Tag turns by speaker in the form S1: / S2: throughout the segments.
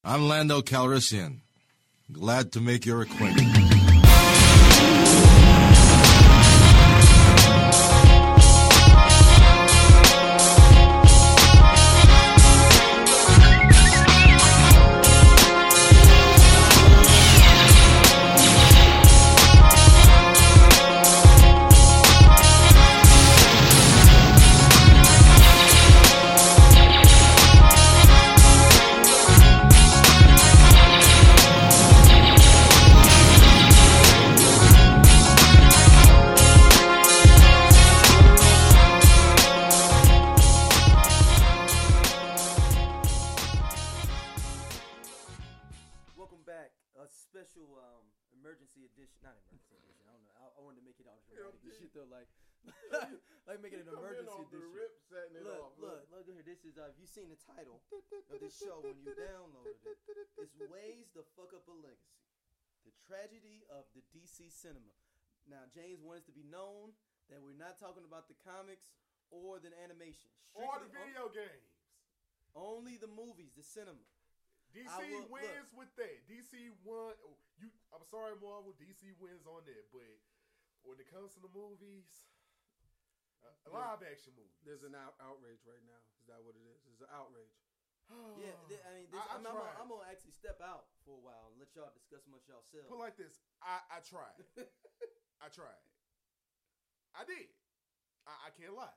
S1: I'm Lando Calrissian. Glad to make your acquaintance.
S2: Welcome back. A special emergency edition. Not emergency edition. I don't know. I wanted to make it all dramatic and shit though. Like make it an emergency edition. Look here. This is if you seen the title of this show when you downloaded it, it's Ways to Fuck Up a Legacy. The tragedy of the DC cinema. Now, James wants to be known that we're not talking about the comics or the animation.
S3: Or the video games.
S2: Only the movies, the cinema.
S3: DC wins with that. DC won. I'm sorry, Marvel. DC wins on that. But when it comes to the movies, live action movies,
S4: there's an outrage right now. Is that what it is? There's an outrage.
S2: Yeah, I'm gonna actually step out for a while and let y'all discuss amongst yourselves.
S3: Put it like this: I tried. I tried. I did. I can't lie.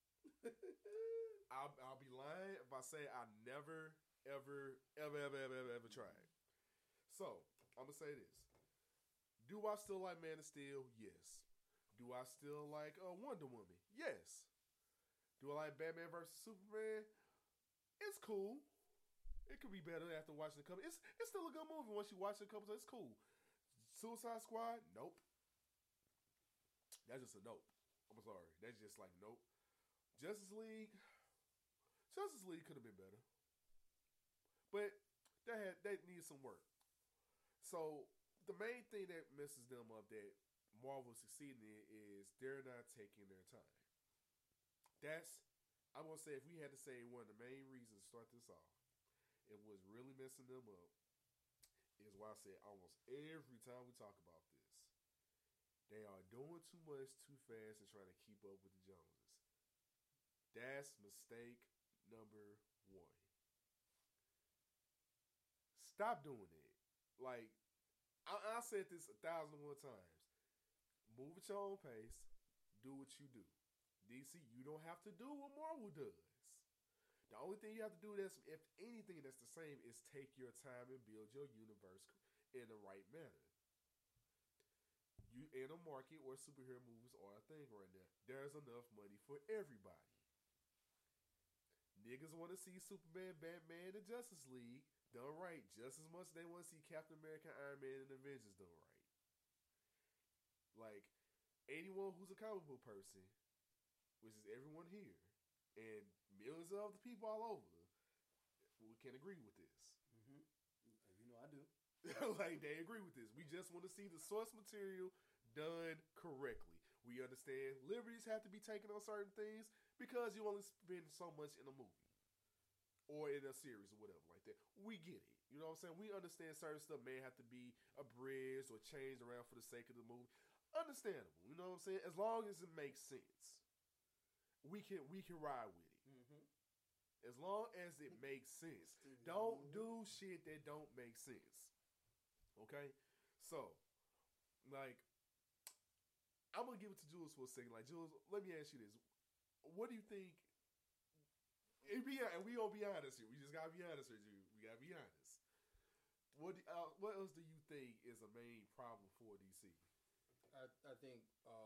S3: I'll be lying if I say I never. Ever tried. So, I'm going to say this. Do I still like Man of Steel? Yes. Do I still like Wonder Woman? Yes. Do I like Batman vs. Superman? It's cool. It could be better after watching a couple. It's still a good movie once you watch it a couple times. It's cool. Suicide Squad? Nope. That's just a nope. I'm sorry. That's just like nope. Justice League could have been better. But that needs some work. So the main thing that messes them up that Marvel succeeding in is they're not taking their time. I'm gonna say if we had to say one of the main reasons to start this off, and what's really messing them up is why I said almost every time we talk about this, they are doing too much too fast and trying to keep up with the Joneses. That's mistake number one. Stop doing it. Like, I said this 1,001 times. Move at your own pace. Do what you do. DC, you don't have to do what Marvel does. The only thing you have to do that's, if anything that's the same, is take your time and build your universe in the right manner. You in a market where superhero movies are a thing right now. There's enough money for everybody. Niggas want to see Superman, Batman, and Justice League done right just as much as they want to see Captain America, Iron Man, and Avengers done right. Like, anyone who's a comic book person, which is everyone here, and millions of other people all over, we can agree with this.
S2: Mm-hmm. You know I do.
S3: Like, they agree with this. We just want to see the source material done correctly. We understand liberties have to be taken on certain things because you only spend so much in a movie. Or in a series or whatever like that. We get it. You know what I'm saying? We understand certain stuff may have to be abridged or changed around for the sake of the movie. Understandable. You know what I'm saying? As long as it makes sense. We can ride with it. Mm-hmm. As long as it makes sense. Don't do shit that don't make sense. Okay? So, like, I'm going to give it to Jules for a second. Like, Jules, let me ask you this. What do you think? And we gonna be honest here. We just gotta be honest here, Jude. We gotta be honest. What else do you think is a main problem for DC?
S4: I think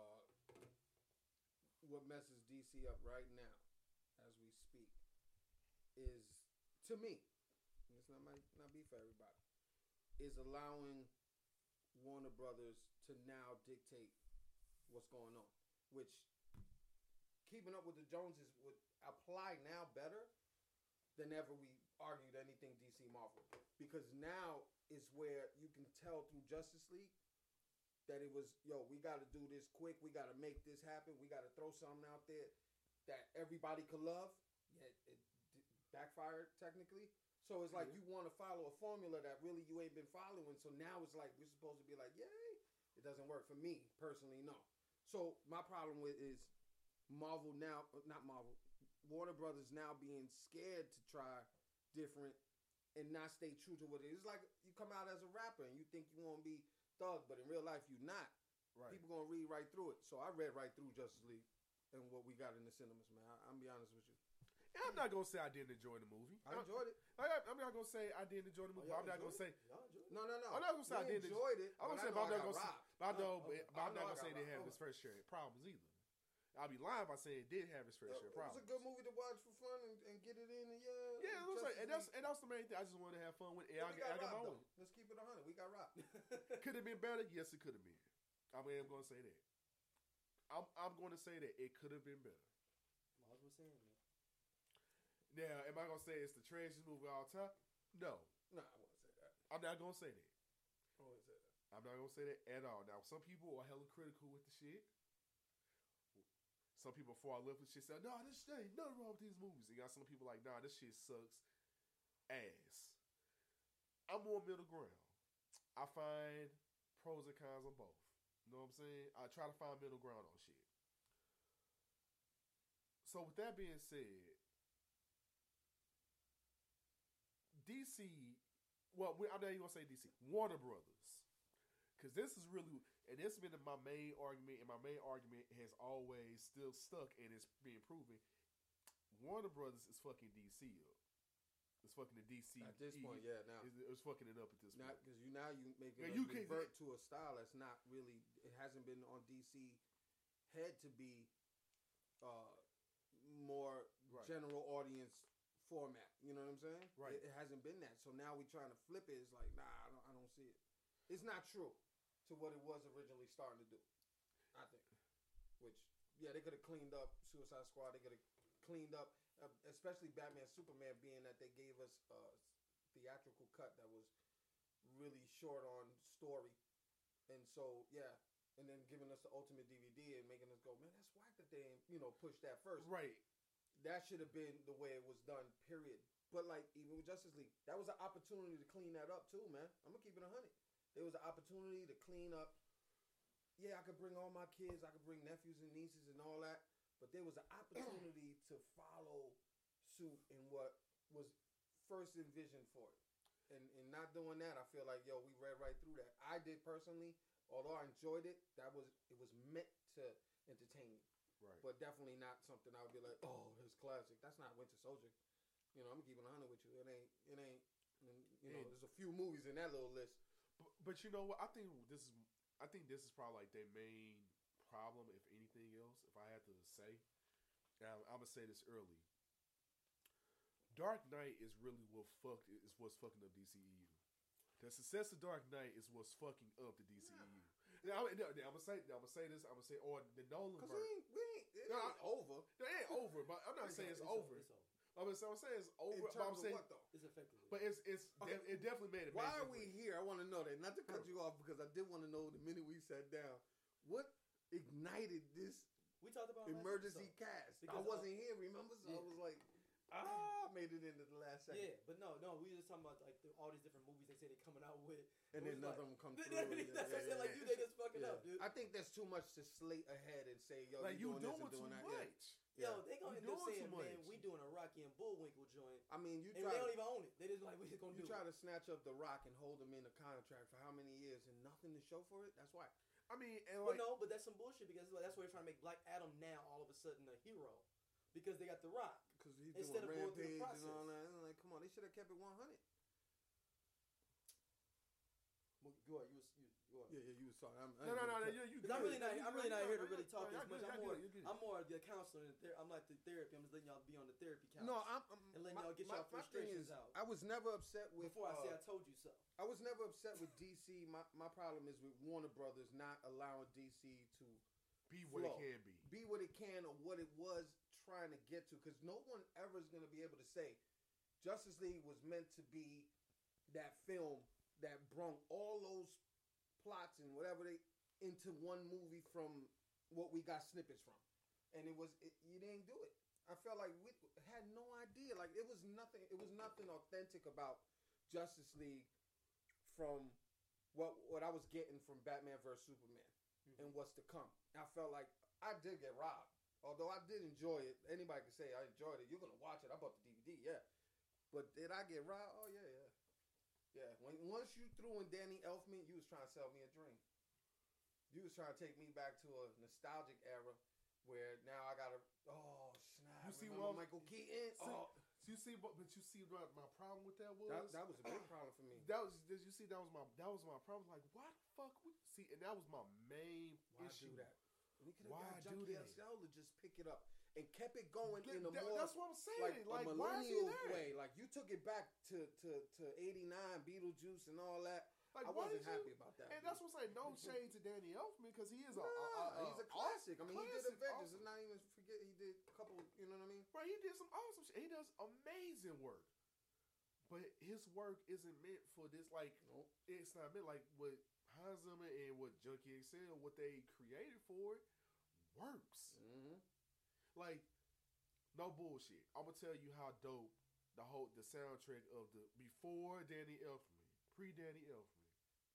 S4: what messes DC up right now, as we speak, is, to me, this might not be for everybody, is allowing Warner Brothers to now dictate what's going on. Which, keeping up with the Joneses would apply now better than ever we argued anything DC Marvel. Because now is where you can tell through Justice League that it was, we got to do this quick. We got to make this happen. We got to throw something out there that everybody could love. Yet it backfired technically. So it's like you want to follow a you ain't been following. So now it's like we're supposed to be like, yay. It doesn't work for me personally, no. So my problem with is Marvel now, not Marvel, Warner Brothers now being scared to try different and not stay true to what it is. It's like you come out as a rapper and you think you want to be thug, but in real life you're not.
S3: Right.
S4: People gonna read right through it. So I read right through Justice League and what we got in the cinemas, man. I'm be honest with you.
S3: And I'm not gonna say I didn't enjoy the movie.
S4: I enjoyed it.
S3: I'm not gonna say I didn't enjoy the movie. I'm not gonna say.
S4: No.
S3: I'm not gonna say I didn't
S4: enjoyed it.
S3: I'm gonna say,
S4: but
S3: I'm not gonna say. I'm
S4: I
S3: not gonna say
S4: got
S3: they have
S4: robbed.
S3: its fair share of problems either. I'll be lying by saying it did have its fair share of
S4: It was
S3: problems.
S4: a good movie to watch for fun and get it in. And
S3: Yeah, it was like, and that's the main thing. I just wanted to have fun with it.
S4: But we got
S3: I got my
S4: robbed,
S3: own.
S4: though. Let's keep it 100. We got robbed.
S3: Could have been better? Yes, it could have been. I mean, I'm going to say that. I'm going to say that it could have been better.
S2: Miles was saying that.
S3: Now, am I going to say it's the trashiest movie of all time? No.
S4: No, I won't say that.
S3: I'm not going to say that.
S4: I won't say that.
S3: I'm not going to say that at all. Now, some people are hella critical with the shit. Some people before I left with shit say, "No, this shit ain't nothing wrong with these movies." And you got some people like, "Nah, this shit sucks ass." I'm more middle ground. I find pros and cons on both. You know what I'm saying? I try to find middle ground on shit. So with that being said, DC, well, I'm not even gonna say DC, Warner Brothers, because this is really, and this has been my main argument, and my main argument has always still stuck, and it's being proven. Warner Brothers is fucking DC up. It's fucking the DC
S4: At this point, yeah. Now
S3: it's fucking it up at this point.
S4: because you make it
S3: Yeah, you
S4: revert to a style that's not really. It hasn't been on DC head to be more
S3: Right.
S4: general audience format. You know what I'm saying?
S3: Right.
S4: It hasn't been that. So now we're trying to flip it. It's like, nah, I don't see it. It's not true to what it was originally starting to do. I think. Which, yeah, they could have cleaned up Suicide Squad. They could have cleaned up, especially Batman Superman, being that they gave us a theatrical cut that was really short on story. And so, yeah. And then giving us the ultimate DVD and making us go, man, that's whack that they ain't, pushed that first.
S3: Right.
S4: That should have been the way it was done, period. But, like, even with Justice League, that was an opportunity to clean that up, too, man. I'm going to keep it 100. There was an opportunity to clean up. Yeah, I could bring all my kids. I could bring nephews and nieces and all that. But there was an opportunity to follow suit in what was first envisioned for it. And not doing that, I feel like, we read right through that. I did personally, although I enjoyed it, it was meant to entertain me.
S3: Right.
S4: But definitely not something I would be like, oh, it's classic. That's not Winter Soldier. I'm gonna keep it 100 with you. It ain't. There's a few movies in that little list.
S3: But you know what? I think this is probably like their main problem, if anything else. If I had to say, now I'm gonna say this early. Dark Knight is really what's fucking up DCEU. The success of Dark Knight is what's fucking up the DCEU. Now, I'm gonna say this. I'm gonna say, or the Nolan.
S4: Because it ain't over.
S3: It ain't over, but I'm not saying it's over. I'm saying it's over.
S4: In terms of what, though?
S2: It's effectively.
S3: But it definitely made it.
S4: Why are we here? I want to know that. Not to cut you off, because I did want to know the minute we sat down, what ignited this
S2: We talked about
S4: emergency cast? I wasn't here, remember? So I was like, I made it into the last second.
S2: Yeah, but no, we were just talking about like all these different movies they say they're coming out with,
S4: and then none of them come through.
S2: That's what I said. Like, they just fucking up, dude.
S4: I think there's too much to slate ahead and say, yo,
S3: like
S4: you
S3: doing
S4: this and doing
S3: too
S4: that.
S3: much.
S2: Yo, they gonna end up saying,
S3: too much.
S2: man, we doing a Rocky and Bullwinkle joint.
S4: I mean,
S2: and they don't even own it. They just like, we just gonna do it.
S4: You try to snatch up The Rock and hold him in a contract for how many years and nothing to show for it? That's why.
S3: I mean, and
S2: Well, no, but that's some bullshit, because that's why they're trying to make Black Adam now all of a sudden a hero, because they got The Rock.
S4: Because he's
S2: Instead
S4: doing
S2: of going through the
S4: Rampage and all
S2: process.
S4: that. I'm like, come on, they should have kept it 100.
S2: Well, go ahead, you go ahead.
S4: Yeah, you was talking.
S3: No. You.
S2: I'm really not here to really talk
S3: No,
S2: this much.
S3: you're good.
S2: I'm more the counselor. I'm like the therapy. I'm just letting y'all be on the therapy couch.
S4: No,
S2: and letting y'all get y'all frustrations out.
S4: I was never upset with.
S2: Before I say I told you so.
S4: I was never upset with DC. My problem is with Warner Brothers not allowing DC to
S3: Be what it can be.
S4: Be what it can, or what it was trying to get to. Because no one ever is going to be able to say Justice League was meant to be that film that brung all those plots and whatever they into one movie from what we got snippets from. And you didn't do it. I felt like we had no idea. Like, it was nothing authentic about Justice League from what I was getting from Batman vs Superman and what's to come. I felt like I did get robbed. Although I did enjoy it. Anybody can say I enjoyed it. You're gonna watch it. I bought the DVD, yeah. But did I get robbed? Oh yeah. Yeah. Once you threw in Danny Elfman, you was trying to sell me a dream. You was trying to take me back to a nostalgic era where now I gotta snap.
S3: You see
S4: Michael Keaton?
S3: You see what my problem with that was?
S4: That was a big problem for me.
S3: That was my problem. Like, why the fuck would you see? And that was my main issue.
S4: Do that? We could have got Junkie XL to just pick it up and kept it going in a more.
S3: That's what I'm saying.
S4: Like a millennial way. Like you took it back to '89, Beetlejuice and all that. Like, I wasn't happy about that.
S3: And that's what I'm saying. No shade to Danny Elfman because he is
S4: he's a classic. I mean, he did Avengers. Let's not even forget he did a couple. You know what I mean?
S3: Right. He did some awesome shit. He does amazing work. But his work isn't meant for this. Like, it's not meant like what Hans Zimmer and what Junkie XL, what they created for it, works.
S4: Mm-hmm.
S3: Like, no bullshit. I'm gonna tell you how dope the soundtrack of the before Danny Elfman, pre Danny Elfman,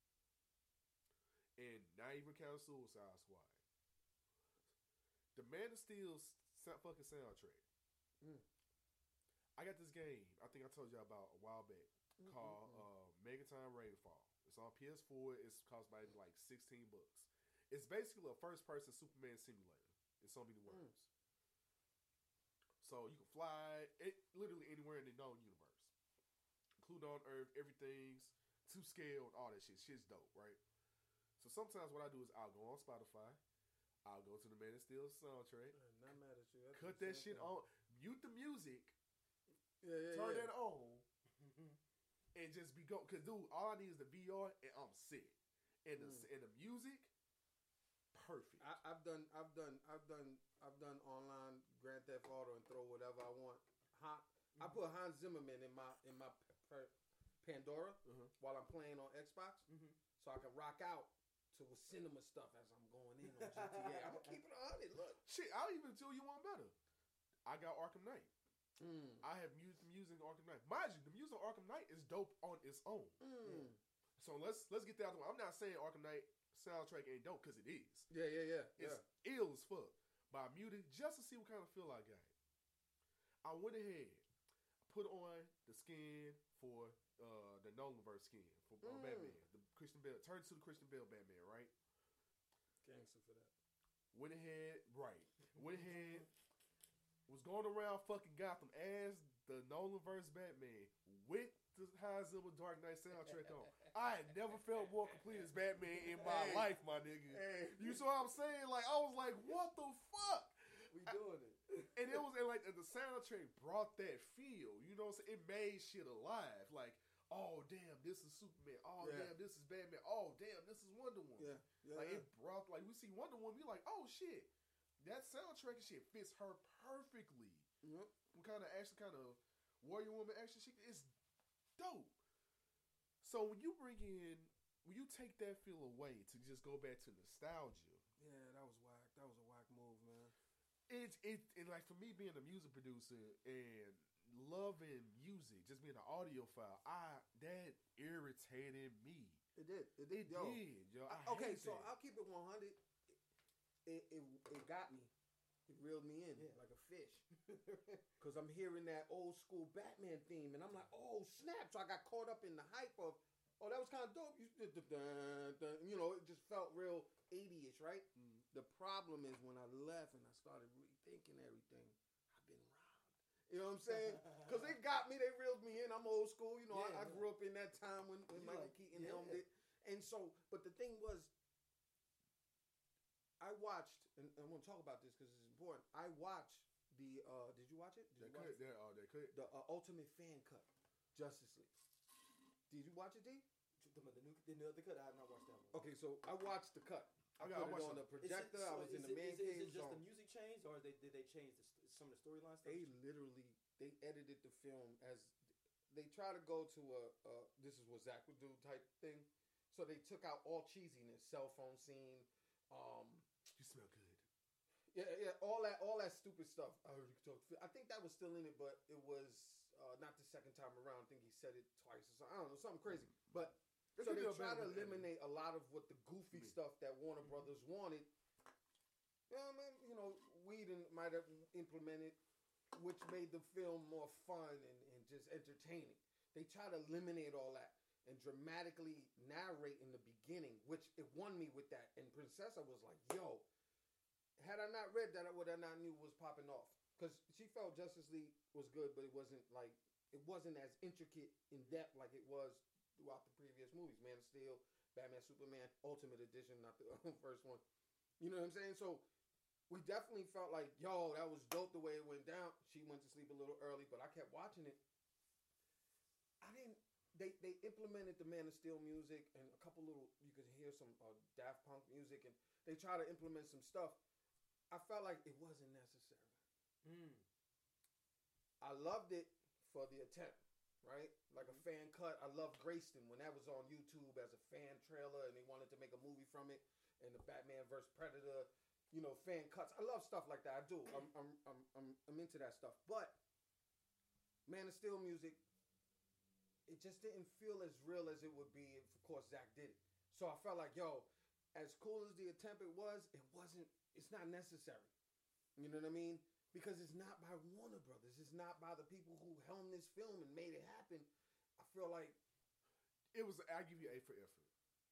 S3: and not even count Suicide Squad. The Man of Steel's fucking soundtrack. I got this game. I think I told you about a while back called Megaton Rainfall. It's on PS4. It's cost by like $16. It's basically a first-person Superman simulator in so many words. So you can fly literally anywhere in the known universe, including on Earth. Everything's to scale and all that shit. Shit's dope, right? So sometimes what I do is I'll go on Spotify. I'll go to the Man of Steel soundtrack.
S4: Not mad at you.
S3: Cut that shit on. Mute the music.
S4: Turn
S3: that on. And just be go. Cause dude, all I need is the VR and I'm sick. And the music, perfect.
S4: I've done online Grand Theft Auto and throw whatever I want. I put Hans Zimmerman in my Pandora while I'm playing on Xbox, so I can rock out to cinema stuff as I'm going in on GTA. I'm gonna keep it on it. Look,
S3: shit, I'll even tell you one better. I got Arkham Knight. I have used the music of Arkham Knight. Mind you, the music of Arkham Knight is dope on its own. So let's get that out of the way. I'm not saying Arkham Knight soundtrack ain't dope because it is.
S4: Yeah.
S3: It's ill as fuck. But I muted just to see what kind of feel I got. I went ahead, put on the skin for the Nolanverse skin for Batman, the Christian Bale. Turned to the Christian Bale Batman, right?
S4: Gangster for that.
S3: Went ahead, was going around fucking Gotham as the Nolanverse Batman with the Hans Zimmer Dark Knight soundtrack on. I had never felt more complete as Batman in my life, my nigga. You see what I'm saying? Like, I was like, what the fuck?
S4: We doing it.
S3: And it was like the soundtrack brought that feel. You know what I'm saying? It made shit alive. Like, oh damn, this is Superman. Oh damn, this is Batman. Oh damn, this is Wonder Woman. Like it brought we see Wonder Woman, we like, oh shit. That soundtrack and shit fits her perfectly. What kind of Warrior Woman action shit is dope. So when you take that feel away to just go back to nostalgia.
S4: Yeah, that was whack. That was a whack move, man.
S3: And like for me being a music producer and loving music, just being an audiophile, that irritated me.
S4: It did.
S3: Yo.
S4: Okay, so I'll keep it 100. It got me. It reeled me in like a fish. Because I'm hearing that old school Batman theme, and I'm like, oh, snap. So I got caught up in the hype of, oh, that was kind of dope. You know, it just felt real 80-ish, right? The problem is when I left and I started rethinking everything, I've been robbed. You know what I'm saying? Because they got me. They reeled me in. I'm old school. You know, I grew up in that time when Michael Keaton helmed it. And so, but the thing was, I watched, and I'm going to talk about this because it's important. I watched the, did you watch it?
S3: The
S4: Ultimate Fan Cut, Justice League. Did you watch it, D?
S2: The cut, I have not watched that one.
S4: Okay, so I watched the cut. I put it on the projector. I was in the man cave.
S2: Is it just the music changed, or did they change some of the storyline stuff?
S4: They edited the film as, they try to go to this is what Zach would do type thing. So they took out all cheesiness, cell phone scene,
S3: you smell good.
S4: Yeah, all that stupid stuff. I heard you talk. I think that was still in it, but it was not the second time around. I think he said it twice or something. I don't know, something crazy. But So they try to eliminate a lot of what the goofy stuff that Warner Brothers wanted. Whedon might have implemented, which made the film more fun and just entertaining. They try to eliminate all that and dramatically narrate in the beginning, which it won me with that. And Princessa was like, yo, had I not read that, I would have not knew was popping off. Because she felt Justice League was good, but it wasn't as intricate in depth like it was throughout the previous movies. Man of Steel, Batman, Superman, Ultimate Edition, not the first one. You know what I'm saying? So we definitely felt like, yo, that was dope the way it went down. She went to sleep a little early, but I kept watching it. They implemented the Man of Steel music and a couple little, you could hear some Daft Punk music, and they try to implement some stuff. I felt like it wasn't necessary. I loved it for the attempt, right? Like a fan cut. I loved Grayston when that was on YouTube as a fan trailer, and they wanted to make a movie from it, and the Batman vs Predator, fan cuts. I love stuff like that. I do. I'm into that stuff. But Man of Steel music, it just didn't feel as real as it would be if, of course, Zach did it. So I felt like, yo, as cool as the attempt it's not necessary. You know what I mean? Because it's not by Warner Brothers. It's not by the people who helmed this film and made it happen. I feel like
S3: I give you A for effort.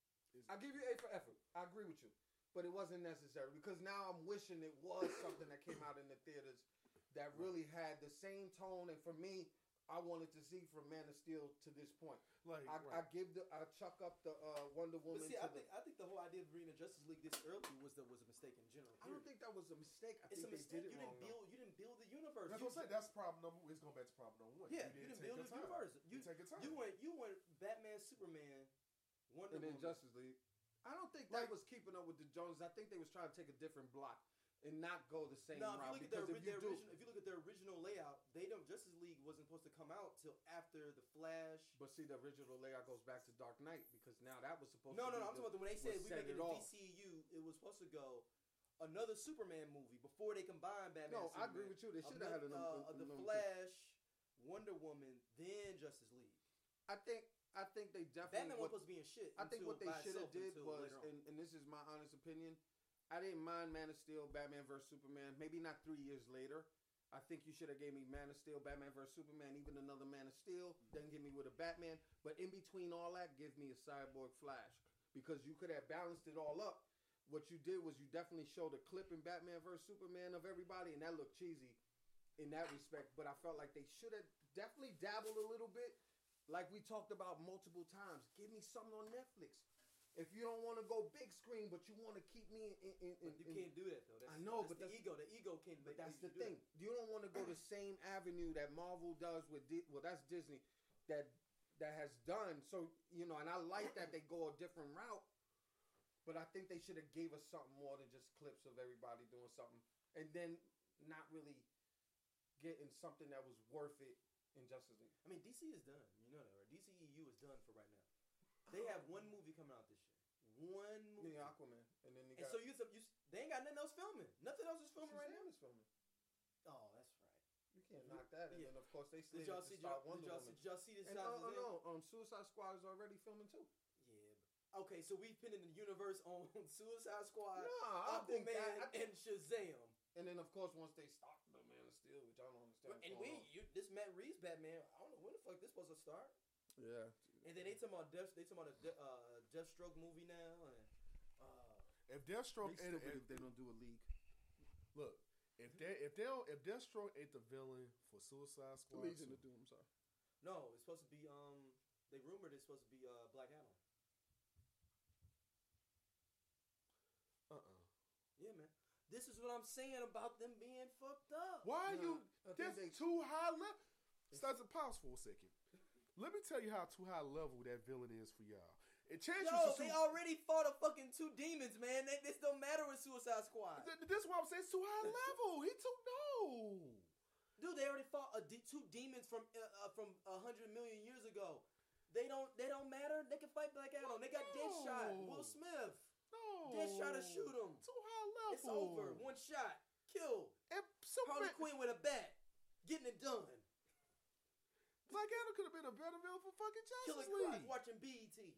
S4: I give you A for effort. I agree with you. But it wasn't necessary, because now I'm wishing it was something that came out in the theaters that really had the same tone. And for me, I wanted to see from Man of Steel to this point. I chuck up the Wonder Woman.
S2: But see, I think the whole idea of bringing the Justice League this early was a mistake in general.
S4: I don't think that was a mistake. I think
S2: it's a mistake.
S4: They did it wrong.
S2: You didn't build the universe.
S3: That's what I'm saying. That's problem number. It's going back to problem number one.
S2: Yeah, you didn't build the universe. You
S3: take your time.
S2: You went Batman, Superman, Wonder Woman,
S4: and then Justice League. I don't think that was keeping up with the Joneses. I think they was trying to take a different block and not go the same route.
S2: If you look at their original layout, Justice League wasn't supposed to come out till after the Flash.
S4: But see, the original layout goes back to Dark Knight, because now that was supposed to.
S2: No. I'm talking about when they said we make it a DCEU, it was supposed to go another Superman movie before they combined Batman.
S4: No, I agree with you. They should have had
S2: the Flash, Wonder Woman, then Justice League.
S4: I think they definitely.
S2: Batman wasn't supposed to be in shit.
S4: I think what they should have did was, and this is my honest opinion, I didn't mind Man of Steel, Batman vs Superman. Maybe not 3 years later. I think you should have gave me Man of Steel, Batman vs Superman, even another Man of Steel. Then give me with a Batman. But in between all that, give me a Cyborg Flash, because you could have balanced it all up. What you did was you definitely showed a clip in Batman vs Superman of everybody, and that looked cheesy in that respect. But I felt like they should have definitely dabbled a little bit. Like we talked about multiple times, give me something on Netflix. If you don't want to go big screen, but you want to keep me in
S2: you can't do that though.
S4: I know, but
S2: the ego. The ego can't.
S4: But that's the thing. You don't want to go the same avenue that Marvel does with. That's Disney, that has done. So and I like that they go a different route. But I think they should have gave us something more than just clips of everybody doing something, and then not really getting something that was worth it in Justice League.
S2: I mean, DC is done. You know that, right? DCEU is done for right now. They have one movie coming out this year. One movie.
S4: Yeah, Aquaman. And then they
S2: ain't got nothing else filming. Nothing else is filming right now.
S4: Is filming.
S2: Oh, that's right.
S4: You can't knock that. And then, of course, they still
S2: did y'all see this?
S4: No. Suicide Squad is already filming, too.
S2: Yeah. Okay, so we've been in the universe on Suicide Squad,
S4: Aquaman,
S2: and Shazam.
S4: And then, of course, once they stop the Man of Steel, which I don't understand.
S2: And this Matt Reeves Batman, I don't know when the fuck this supposed to start.
S4: Yeah.
S2: And then they talking about a Deathstroke movie now, and
S3: if Deathstroke
S4: if they don't do a league.
S3: Look, if Deathstroke ain't the villain for Suicide Squad,
S4: Legion of Doom. Sorry.
S2: No, it's supposed to be they rumored it's supposed to be Black Adam. Yeah, man. This is what I'm saying about them being fucked up.
S3: Why are you? That's too high level. Start to pause for a second. Let me tell you how too high level that villain is for y'all.
S2: They already fought a fucking 2 demons, man. This don't matter with Suicide Squad.
S3: This is why I'm saying it's too high level. He too
S2: Dude, they already fought 2 demons from 100 million years ago. They don't matter. They can fight Black Adam. They got Deadshot, Will Smith. Deadshot to shoot him.
S3: Too high level.
S2: It's over. One shot. Kill. Harley Quinn with a bat. Getting it done.
S3: Black Adam could have been a better villain for fucking Justice
S2: Killer
S3: League.
S2: Croc watching BET.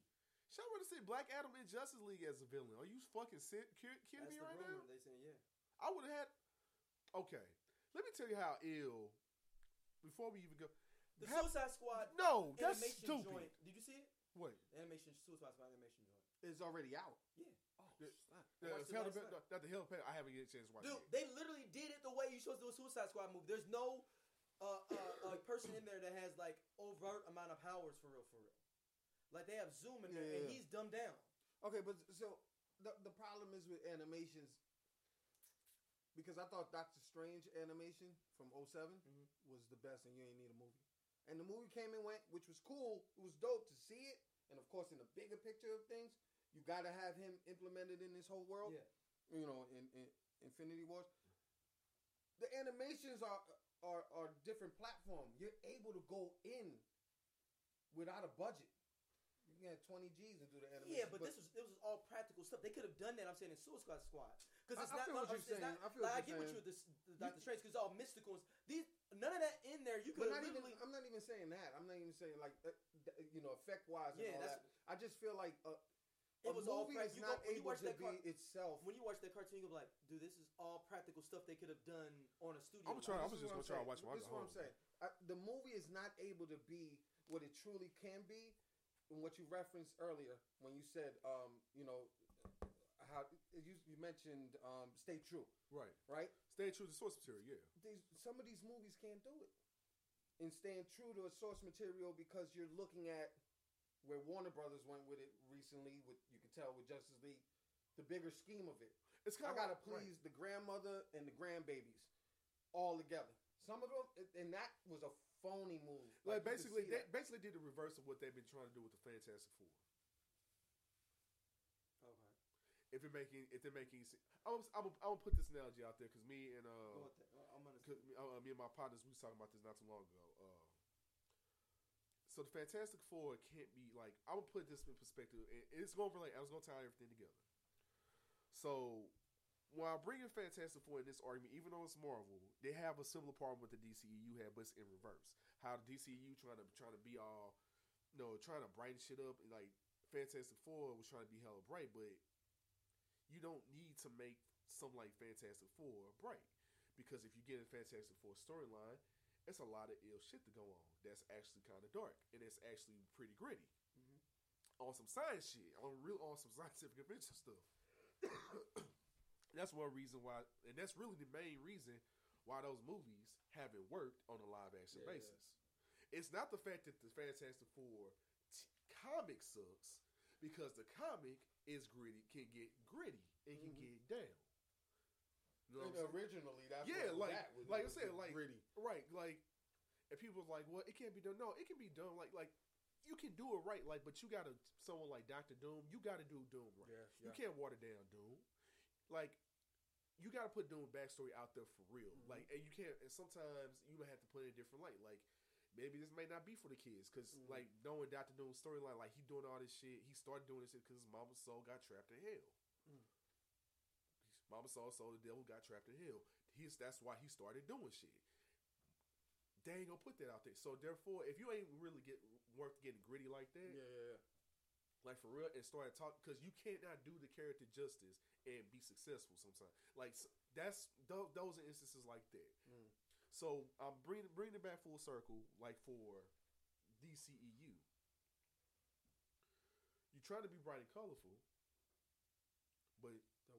S3: Shall I want to see Black Adam in Justice League as a villain? Are you fucking kidding me right now?
S2: They saying yeah.
S3: I would have had. Okay, let me tell you how ill. Before we even go,
S2: the Suicide Squad.
S3: No, that's stupid.
S2: Joint, did you see it?
S3: What?
S2: The animation Suicide Squad animation joint.
S4: It's already out.
S2: Yeah.
S4: Oh,
S3: not the hell. I haven't get a chance to watch it.
S2: Dude, they literally did it the way you supposed to do a Suicide Squad movie. There's no person in there that has like overt amount of powers for real. Like they have Zoom in there, and he's dumbed down.
S4: Okay, but so the problem is with animations, because I thought Doctor Strange animation from 2007 was the best, and you ain't need a movie. And the movie came and went, which was cool. It was dope to see it, and of course, in the bigger picture of things, you got to have him implemented in this whole world.
S2: Yeah.
S4: You know, in Infinity Wars, the animations are different platform. You're able to go in without a budget. You can have 20 G's and do the animation.
S2: Yeah, but it was all practical stuff. They could have done that. I'm saying in Suicide Squad, because it's
S4: I
S2: not.
S4: feel what you're saying.
S2: I get what you're this Doctor Strange, because it's all mystical. None of that in there. You could literally.
S4: I'm not even saying that. I'm not even saying like effect wise and all that. I just feel like
S2: it was all
S4: is not able to be itself.
S2: When you watch that cartoon, you go like, dude, this is all practical stuff they could have done on a studio.
S3: I'm just gonna try to watch it.
S4: This is what I'm saying. The movie is not able to be what it truly can be. And what you referenced earlier when you said, how you mentioned stay true. Right?
S3: Stay true to source material, yeah.
S4: Some of these movies can't do it. In staying true to a source material because you're looking at where Warner Brothers went with it recently, you can tell with Justice League, the bigger scheme of it. I gotta please the grandmother and the grandbabies all together. Some of them, and that was a phony move.
S3: Like basically, they basically did the reverse of what they've been trying to do with the Fantastic Four.
S2: Okay.
S3: If they're making, I'm gonna put this analogy out there because me and me and my partners we was talking about this not too long ago. So the Fantastic Four can't be like, I'm gonna put this in perspective, and it's gonna relate. I was gonna tie everything together. So when I bring in Fantastic Four in this argument, even though it's Marvel, they have a similar problem with the DCEU had, but it's in reverse. How the DCEU trying to be all, trying to brighten shit up, and like Fantastic Four was trying to be hella bright, but you don't need to make something like Fantastic Four bright, because if you get a Fantastic Four storyline, it's a lot of ill shit to go on. That's actually kind of dark, and it's actually pretty gritty. On some science shit, on some scientific adventure stuff. That's one reason why, and that's really the main reason why those movies haven't worked on a live action basis. It's not the fact that the Fantastic Four comic sucks, because the comic is gritty, can get gritty, and can get down. You know
S4: originally, that's
S3: like I said, like
S4: gritty,
S3: right? Like, and people was like, "Well, it can't be done." No, it can be done. Like you can do it right. Like, but you gotta someone like Dr. Doom. You gotta do Doom right.
S4: Yeah.
S3: You can't water down Doom. Like, you gotta put Doom backstory out there for real. Like, and you can't. And sometimes you have to put it in a different light. Like, maybe this may not be for the kids, because like knowing Dr. Doom's storyline, like he doing all this shit. He started doing this shit because his mama's soul got trapped in hell. Mama soul the devil got trapped in hell. That's why he started doing shit. They ain't gonna put that out there. So therefore, if you ain't really worth getting gritty like that, like for real, and start talking, because you cannot do the character justice and be successful sometimes. Like those are instances like that. So I'm bringing it back full circle. Like for DCEU, you try to be bright and colorful, but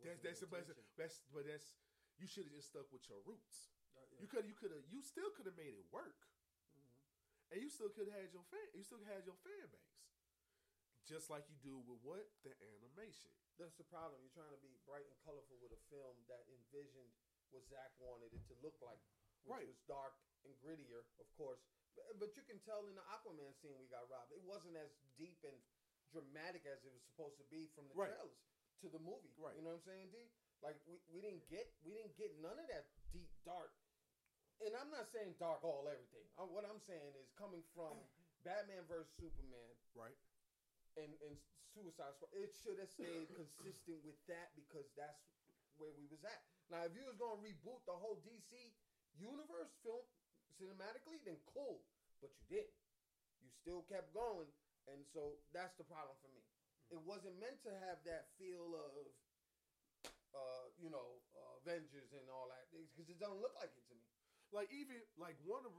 S3: you should have just stuck with your roots. You still could have made it work, and you still could have had your fan. You still had your fan base, just like you do with the animation.
S4: That's the problem. You're trying to be bright and colorful with a film that envisioned what Zack wanted it to look like, which was dark and grittier, of course. But you can tell in the Aquaman scene we got robbed. It wasn't as deep and dramatic as it was supposed to be from the trailers to the movie. You know what I'm saying, D? Like we didn't get none of that deep dark. And I'm not saying dark all everything. What I'm saying is coming from Batman vs Superman, and Suicide Squad, it should have stayed consistent with that, because that's where we was at. Now, if you was gonna reboot the whole DC universe film cinematically, then cool, but you didn't. You still kept going, and so that's the problem for me. It wasn't meant to have that feel of, Avengers and all that because it don't look like it to me.
S3: Like even like Wonder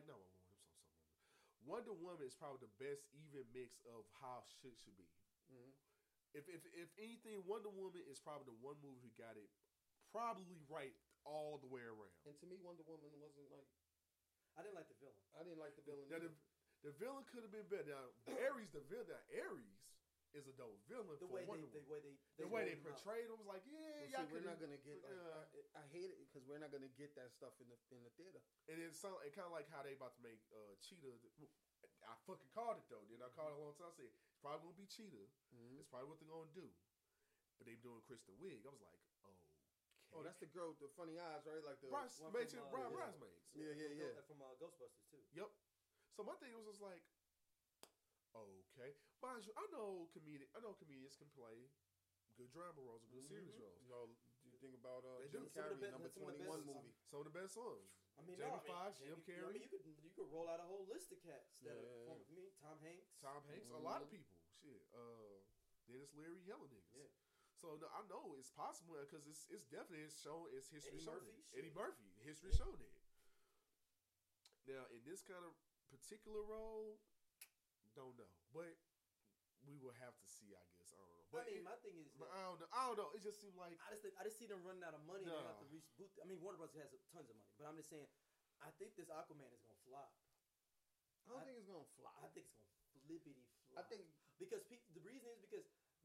S3: Woman is probably the best even mix of how shit should be.
S4: Mm-hmm.
S3: If anything, Wonder Woman is probably the one movie who got it probably right all the way around.
S4: And to me, Wonder Woman wasn't like.
S2: I didn't like the villain.
S4: I didn't like the villain.
S3: The villain could have been better. Now Ares, the villain. Now Ares is a dope villain
S2: the
S3: for
S2: way
S3: Wonder
S2: Woman.
S3: The way they portrayed him was like,
S4: we're not gonna get. I hate it because we're not gonna get that stuff in the theater.
S3: And it kind of like how they about to make Cheetah. I fucking called it though. Then I called it a long time. I said it's probably gonna be Cheetah. Mm-hmm. It's probably what they're gonna do. But they doing Kristen Wiig. I was like,
S4: oh, that's the girl with the funny eyes, right? Like the
S3: Bridesmaids.
S4: Yeah.
S2: From Ghostbusters too.
S3: Yep. So my thing was just like, okay. Mind you, I know comedians can play good drama roles, good series roles.
S4: Do you think about
S3: Jim
S4: Carrey, number 21 movie?
S3: Some of the best songs.
S2: I mean,
S3: Jamie Foxx, Jim Carrey.
S2: You could roll out a whole list of cats that are with me. Tom Hanks,
S3: a lot of people. Shit. Dennis Leary, hella niggas. Yeah. So no, I know it's possible because it's definitely it's history shown it. Eddie Murphy, history shown it. Now in this kind of particular role, don't know, but we will have to see. I guess I don't know. But
S2: my thing is,
S3: I don't know. It just seemed like
S2: I just see them running out of money. They have to reboot. I mean, Warner Bros. has tons of money, but I'm just saying, I think this Aquaman is gonna flop.
S4: I don't think it's gonna flop.
S2: I think it's gonna flippity flop.
S4: I think
S2: because the reason is because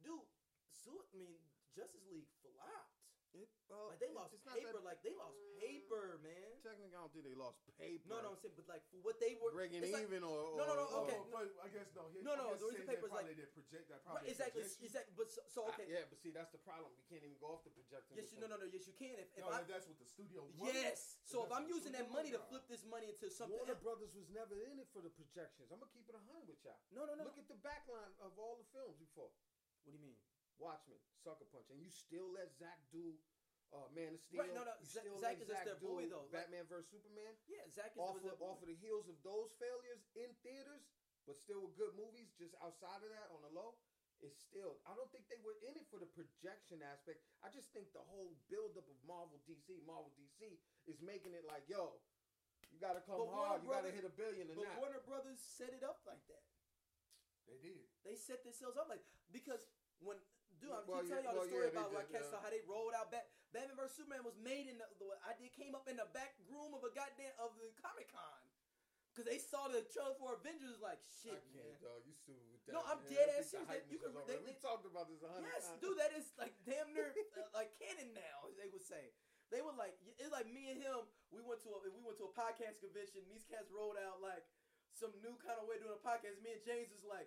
S2: Justice League flopped. They lost paper, man.
S4: Technically, I don't think they lost paper.
S2: No, I'm saying, but like for what they were
S4: breaking even or
S2: okay.
S3: I guess no.
S2: The reason papers like
S3: they didn't project that.
S2: Right, exactly. But so okay.
S4: But see, that's the problem. We can't even go off the projector.
S2: Yes, no. Yes, you can. If
S3: that's what the studio wanted.
S2: Yes. So if I'm using that money to flip this money into something,
S4: Warner Brothers was never in it for the projections. I'm gonna keep it 100 with y'all.
S2: No.
S4: Look at the backline of all the films before.
S2: What do you mean?
S4: Watchmen, Sucker Punch, and you still let Zach do Man of Steel.
S2: Right, no. Zach is just their boy, though.
S4: Batman vs Superman.
S2: Yeah, Zach is
S4: off of the heels of those failures in theaters, but still with good movies. Just outside of that, on the low, it's still. I don't think they were in it for the projection aspect. I just think the whole buildup of Marvel DC is making it like, yo, you got to come hard. You got to hit $1 billion.
S2: But Warner Brothers set it up like that.
S3: They did.
S2: They set themselves up like because when. Dude, I keep telling y'all the story about how they rolled out Batman vs Superman was made in the idea came up in the back room of the Comic-Con because they saw the trailer for Avengers like shit.
S4: I can't, dog. You stupid with that.
S2: No, I'm dead ass serious.
S4: We talked about this 100
S2: times.
S4: Yes,
S2: dude, that is like damn near like canon now. As they would say. They were like it's like me and him. We went to a podcast convention. These cats rolled out like some new kind of way of doing a podcast. Me and James was like.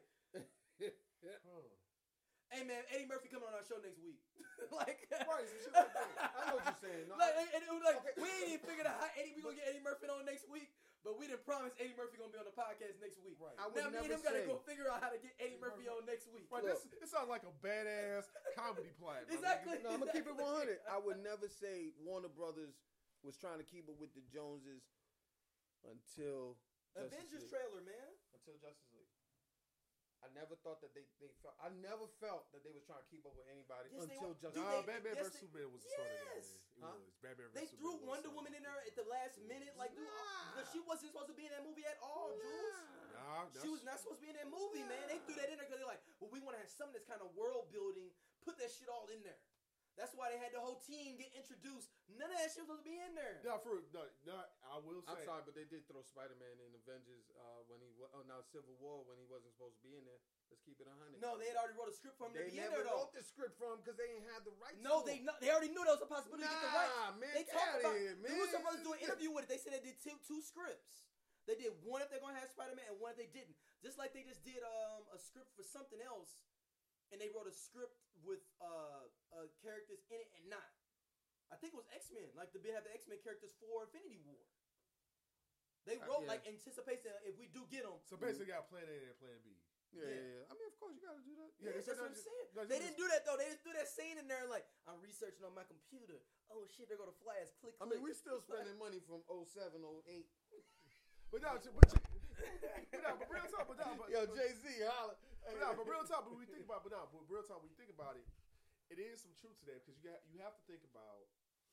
S2: Hey man, Eddie Murphy coming on our show next week. Like,
S4: right, some shit like that. I know what you're saying. No,
S2: and it was like we ain't even figured out how we gonna get Eddie Murphy on next week, but we didn't promise Eddie Murphy gonna be on the podcast next week.
S3: Right.
S2: Now me and him gotta go figure out how to get Eddie Murphy on next week.
S3: Right, it sounds like a badass comedy plan.
S2: Exactly.
S4: No, I'm gonna keep it 100. I would never say Warner Brothers was trying to keep it with the Joneses until
S2: Avengers trailer, man.
S4: Until Justice League. I never thought that they felt. I never felt that they was trying to keep up with anybody until Justice League.
S3: Batman vs Superman was the start of that. It was Batman vs
S2: They threw Wonder Woman in there at the last minute, like because she wasn't supposed to be in that movie at all, Jules. She was not supposed to be in that movie, man. They threw that in there because they're like, well, we want to have something that's kind of world building. Put that shit all in there. That's why they had the whole team get introduced. None of that shit was supposed to be in there.
S3: No, I will say.
S4: I'm sorry, but they did throw Spider-Man in Avengers when he now Civil War when he wasn't supposed to be in there. Let's keep it 100.
S2: No, they had already wrote a script for him to be in there, though.
S4: They never wrote the script for him because they ain't had the rights.
S2: No, they already knew that was a possibility to get the rights.
S4: Man,
S2: they talked about
S4: here, man.
S2: They were supposed to do an interview with it. They said they did two scripts. They did one if they're gonna have Spider-Man and one if they didn't. Just like they just did a script for something else. And they wrote a script with characters in it and not. I think it was X-Men. Like they have the X-Men characters for Infinity War. They wrote like anticipation if we do get them.
S3: So basically, got Plan A and Plan B.
S4: Yeah. I mean, of course you got to do that.
S2: Yeah, that's what I'm saying. They didn't do that though. They just threw that scene in there like I'm researching on my computer. Oh shit, they're gonna flash. Click.
S4: I mean, we still spending money from 07, 08.
S3: But real talk.
S4: Yo, Jay-Z, holla.
S3: But real talk, when you think about it, it is some truth to that because you have to think about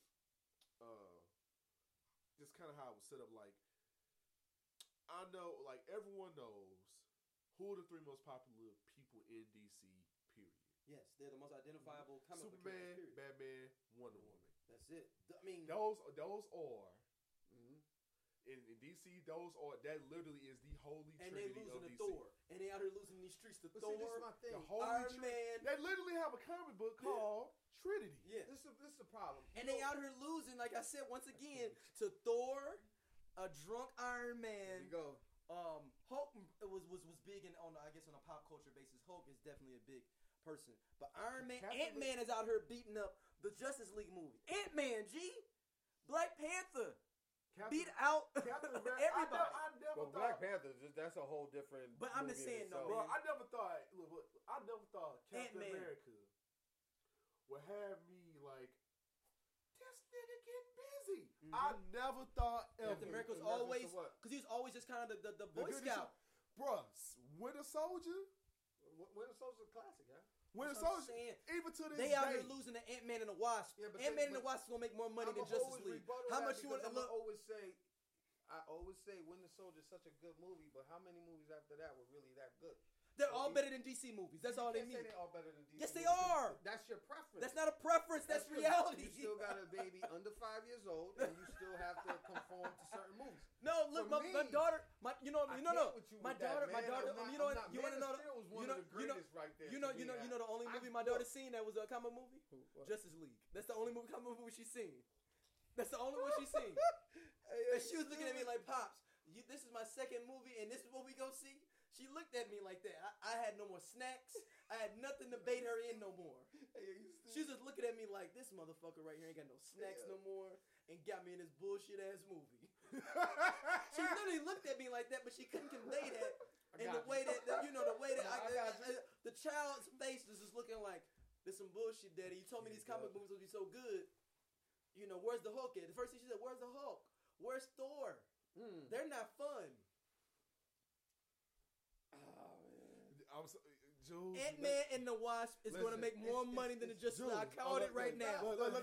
S3: just kind of how it was set up. Like I know, like everyone knows who are the 3 most popular people in DC. Period.
S2: Yes, they're the most identifiable comic book
S3: Superman,
S2: characters,
S3: Batman, Wonder Woman.
S2: That's it. I mean,
S3: those are. In DC, that literally is the holy
S2: and
S3: trinity
S2: they losing
S3: of
S2: to
S3: DC.
S2: Thor, and they out here losing these streets to
S4: But
S2: Thor.
S4: see, this is my thing.
S3: The holy
S2: Iron Man.
S3: They literally have a comic book called Trinity.
S2: Yeah,
S4: This is a problem.
S2: and they out here losing, like I said once again, to Thor, a drunk Iron
S4: There
S2: Man.
S4: you go.
S2: Hulk was big on I guess on a pop culture basis. Hulk is definitely a big person, but Iron Man, Ant-Man is out here beating up the Justice League movie. Ant-Man, Black Panther. Beat out everybody.
S3: I never
S5: Well,
S3: thought.
S5: Black Panther, that's a whole different.
S2: But I'm
S5: movie
S2: just
S5: in
S2: saying,
S5: itself.
S2: though,
S3: Bro,
S2: man.
S3: I never thought Captain
S2: Ant-Man.
S3: America would have me like, this nigga getting busy. I never thought ever.
S2: Captain America was
S4: In reference to
S2: always
S4: what?
S2: because he was always just kind of the Boy
S3: good
S2: Scout.
S3: Bruh, Winter Soldier?
S4: Winter Soldier's a classic, huh?
S3: Winter
S2: That's what I'm
S3: Soldier?
S2: saying.
S3: Even to this
S2: They out
S3: day.
S2: here losing to Ant-Man and the Wasp.
S4: Yeah, but
S2: Ant-Man and
S4: but
S2: the Wasp is gonna make more money than
S4: I'ma
S2: Justice
S4: always
S2: League.
S4: rebuttal
S2: How
S4: that
S2: much you want
S4: because
S2: to look?
S4: I always say Winter Soldier is such a good movie, but how many movies after that were really that good?
S2: They're all better than DC movies. That's all they
S4: You
S2: mean.
S4: can't say they're all better than DC.
S2: Yes, they
S4: movies.
S2: are.
S4: That's your preference.
S2: That's not a preference. That's
S4: 'cause
S2: reality.
S4: You still got a baby under 5 years old, and you still have to conform to certain movies.
S2: No, look,
S4: For
S2: my
S4: me,
S2: daughter,
S4: I can't with you
S2: my
S4: with that,
S2: daughter,
S4: man.
S2: you know what?
S4: I'm not-
S2: You want to
S4: Man
S2: know?
S4: of Steel was one
S2: You know,
S4: of the greatest right there.
S2: you know,
S4: to
S2: you
S4: me,
S2: know the only movie my daughter seen that was a comic movie.
S4: What?
S2: Justice League. That's the only comic movie she's seen. That's the only one she's seen. And she was looking at me like, Pops, this is my second movie, and this is what we gonna see. She looked at me like that. I had no more snacks. I had nothing to bait her in no more. She was just looking at me like, this motherfucker right here ain't got no snacks no more, and got me in this bullshit ass movie. She literally looked at me like that, but she couldn't convey that. And the way that the child's face was just looking like, this some bullshit, Daddy. You told me these comic movies would be so good. You know, where's the Hulk at? The first thing she said, where's the Hulk? Where's Thor? They're not fun. Ant-Man and the Wasp is going to make more money than the Justice League. I called it right now.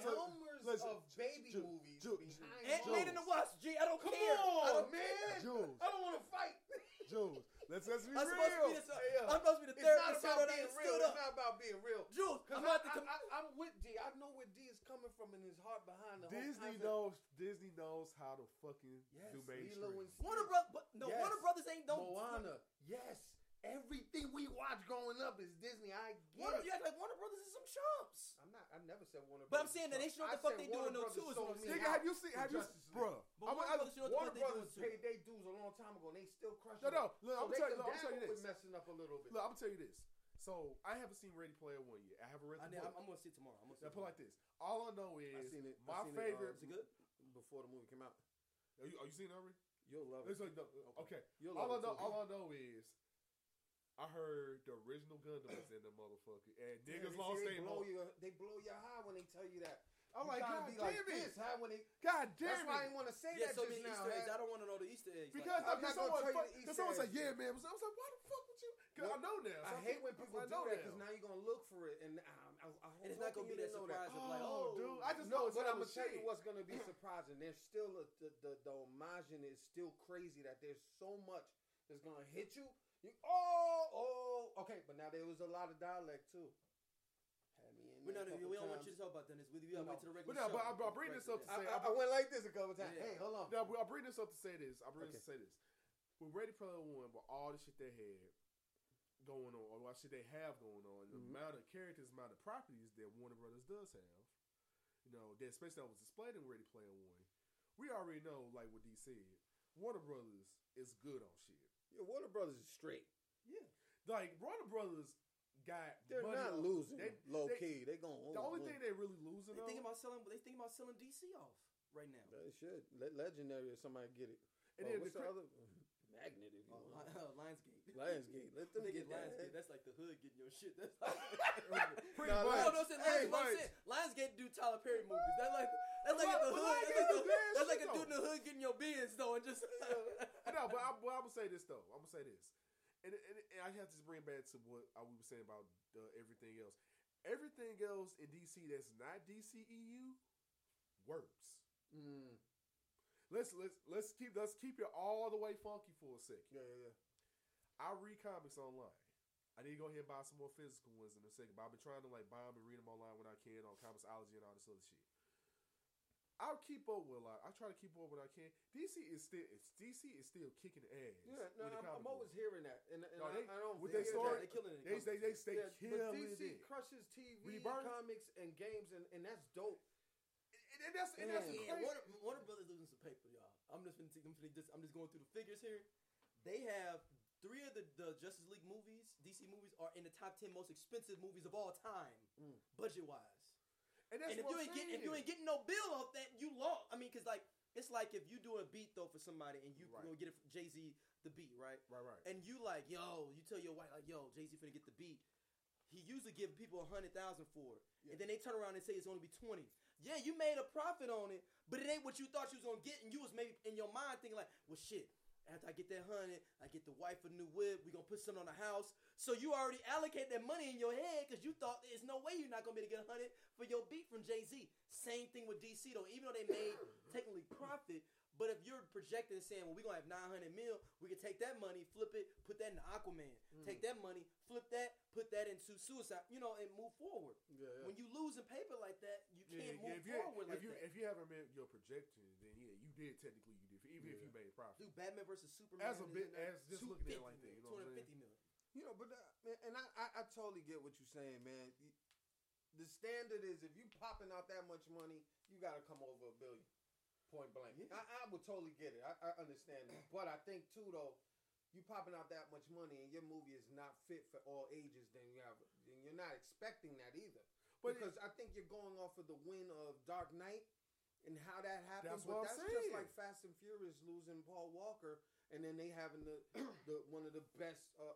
S4: Of baby movies behind
S2: Ant-Man and the Wasp, G, I don't care.
S3: Jules.
S4: I don't want to fight.
S3: Jules, let's be
S2: I'm supposed to be
S3: real.
S2: I'm supposed to be the
S4: It's not
S2: therapist.
S4: about being real. It's not about being real.
S2: Jules,
S4: Because I'm with D. I know where D is coming from in his heart behind the whole concept.
S3: Disney knows how to fucking do mainstream.
S2: Warner Brothers,
S4: Yes.
S2: Warner Brothers ain't
S4: Moana. Yes. Everything we watch growing up is Disney. I get it.
S2: You act like Warner Brothers is some chumps.
S4: I never said Warner Brothers.
S2: But I'm saying that they show what the fuck they doing though too.
S3: Nigga, have you seen, bro?
S2: But Warner Brothers show what
S4: Warner
S2: the fuck they doing
S4: Brothers
S2: too.
S4: paid their dues a long time ago, and they still crushing.
S3: No. Look, I'm
S4: they
S3: gonna tell you
S4: condemn
S3: this.
S4: with messing up a little bit.
S3: Look, I'm gonna tell you this. So I haven't seen Ready Player One yet. I haven't read the book.
S2: I'm gonna see it tomorrow.
S3: Now put it like this. All I know is
S4: I seen it.
S3: my favorite.
S2: Is it good?
S4: Before the movie came out.
S3: Are you seen it already?
S4: You'll love it.
S3: It's like, okay.
S4: You'll
S3: All
S4: love it.
S3: I know is I heard the original Gundam was in the motherfucker, and niggas lost their mind.
S4: They blow your high when they tell you that.
S3: I'm
S4: You
S3: like,
S4: gotta
S3: God
S4: be
S3: damn
S4: like
S3: it!
S4: this, huh? When they,
S3: God damn
S4: that's why I
S3: it!
S4: didn't want to say
S2: Yeah,
S4: that
S2: so
S4: just
S2: many
S4: now.
S2: Easter eggs.
S4: huh?
S2: I don't want to know the Easter eggs.
S3: Because
S4: I'm not gonna tell you the Easter
S3: someone said,
S4: eggs.
S3: yeah, man. I was like, why the fuck would you? Because I know now.
S4: I hate when people do
S3: know
S4: that because now you're gonna look for it, and
S2: And it's not gonna be that surprise of like,
S3: Oh, dude, I just
S4: No,
S3: know it's
S4: but I'm
S3: hella
S4: gonna tell you
S3: shit.
S4: what's gonna be surprising. There's still the homage is still crazy that there's so much that's gonna hit you. Okay, but now there was a lot of dialect too. Had me in
S2: We
S4: there a couple
S2: don't want
S4: times.
S2: you to talk about Dennis. We gotta wait to the regular
S3: But no,
S2: show.
S3: but I bring this up to say.
S4: I went like this a couple times.
S2: Yeah.
S4: Hey, hold on.
S3: Now, I bring this up to say this. With Ready Player One, with all the shit they had going on, or what shit they have going on, the amount of characters, amount of properties that Warner Brothers does have, especially that was displayed in Ready Player One, we already know, like what D said, Warner Brothers is good on shit.
S4: Yeah, Warner Brothers is straight.
S2: Yeah.
S3: Like, Warner Brothers got
S4: They're
S3: money
S4: not
S3: on-
S4: losing
S3: they-
S4: low
S3: they-
S4: key. They going
S3: The only thing they really losing
S2: They
S3: on,
S2: think about selling DC off right now.
S4: They should. Legendary or somebody get it.
S3: And then
S4: what's
S3: the
S4: the other? Magnet, if you want.
S2: Lionsgate.
S4: Lionsgate. Let them
S2: They
S4: get
S2: get
S4: that.
S2: Lionsgate. That's like the hood getting your shit. That's like
S3: pretty
S4: Nah,
S3: much.
S2: no, I'm
S3: Pretty
S2: saying
S3: much.
S2: Lionsgate do Tyler Perry movies. That's like the
S3: But
S2: hood.
S3: Lionsgate do bad
S2: That's like
S3: shit,
S2: a dude in the hood getting your bins though, and just
S3: No, but I'm gonna say this though. I'm gonna say this. and I have to bring back to what we were saying about everything else. Everything else in DC that's not DCEU works. Let's keep it all the way funky for a second.
S4: Yeah.
S3: I read comics online. I need to go ahead and buy some more physical ones in a second, but I've been trying to like buy them and read them online when I can on Comixology and all this other shit. I'll keep up with a lot. I try to keep up when I can. DC is still kicking ass.
S4: Yeah, no, I'm always hearing that, and
S3: no,
S4: I don't.
S3: With their story,
S2: they're killing it.
S3: They killing
S4: but DC
S3: it.
S4: crushes TV,
S3: Rebirth?
S4: comics, and games, and that's dope.
S3: And that's crazy.
S2: Warner Brothers losing some paper, y'all. I'm just going through the figures here. They have 3 of the Justice League movies, DC movies, are in the top 10 most expensive movies of all time, budget wise.
S3: And
S2: if you ain't getting no bill off that, you lost. I mean, because like it's like if you do a beat though for somebody and you gonna get it from Jay-Z the beat, right?
S3: Right.
S2: And you like, yo, you tell your wife like, yo, Jay-Z finna get the beat. He usually give people 100,000 for it, and then they turn around and say it's only be 20. Yeah, you made a profit on it, but it ain't what you thought you was gonna get, and you was maybe in your mind thinking like, well, shit. After I get that 100, I get the wife a new whip. We gonna put something on the house. So you already allocate that money in your head because you thought there's no way you're not gonna be able to get 100 for your beat from Jay-Z. Same thing with DC though. Even though they made technically profit, but if you're projecting and saying, well, we're gonna have 900 mil, we can take that money, flip it, put that into Aquaman. Take that money, flip that, put that into Suicide, and move forward. Yeah. When you losing paper like that, you can't move forward like that.
S3: If you haven't met your projection, then yeah, you did technically even if you made profit.
S2: Dude, Batman versus Superman
S3: as just looking at it like that, you know what I'm saying?
S2: 250 million.
S4: But and I totally get what you're saying, man. The standard is if you popping out that much money, you got to come over $1 billion. Point blank. Yeah. I would totally get it. I understand that. But I think too though, you popping out that much money and your movie is not fit for all ages, then you're not expecting that either. Because I think you're going off of the win of Dark Knight and how that happened. That's just like Fast and Furious losing Paul Walker and then they having the one of the best,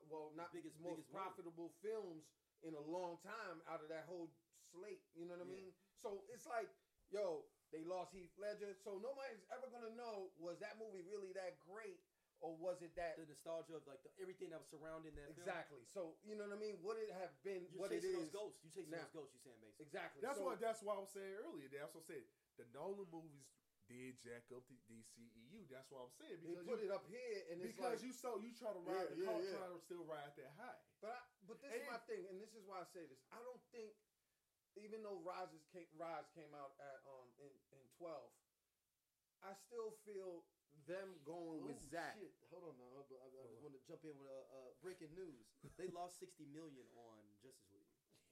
S4: most profitable films in a long time out of that whole slate. You know what I mean? So it's like, yo, they lost Heath Ledger, so nobody's ever gonna know, was that movie really that great, or was it that
S2: the nostalgia of like everything that was surrounding that
S4: exactly film? So you know what I mean? Would it have been
S2: what it is? Those ghosts. You chasing those ghosts. You saying basically
S4: exactly.
S3: That's why I was saying earlier. That's what I said. The Nolan movies did jack up the DCEU. That's what I'm saying.
S4: Because they put it up here, and it's
S3: because
S4: like,
S3: you try to ride the car, try to still ride that high.
S4: But this is my thing, and this is why I say this. I don't think. Even though Rise came out at in 12, I still feel them going with Zack.
S2: Shit. Hold on now. I just want to jump in with breaking news. They lost $60 million on Justice League.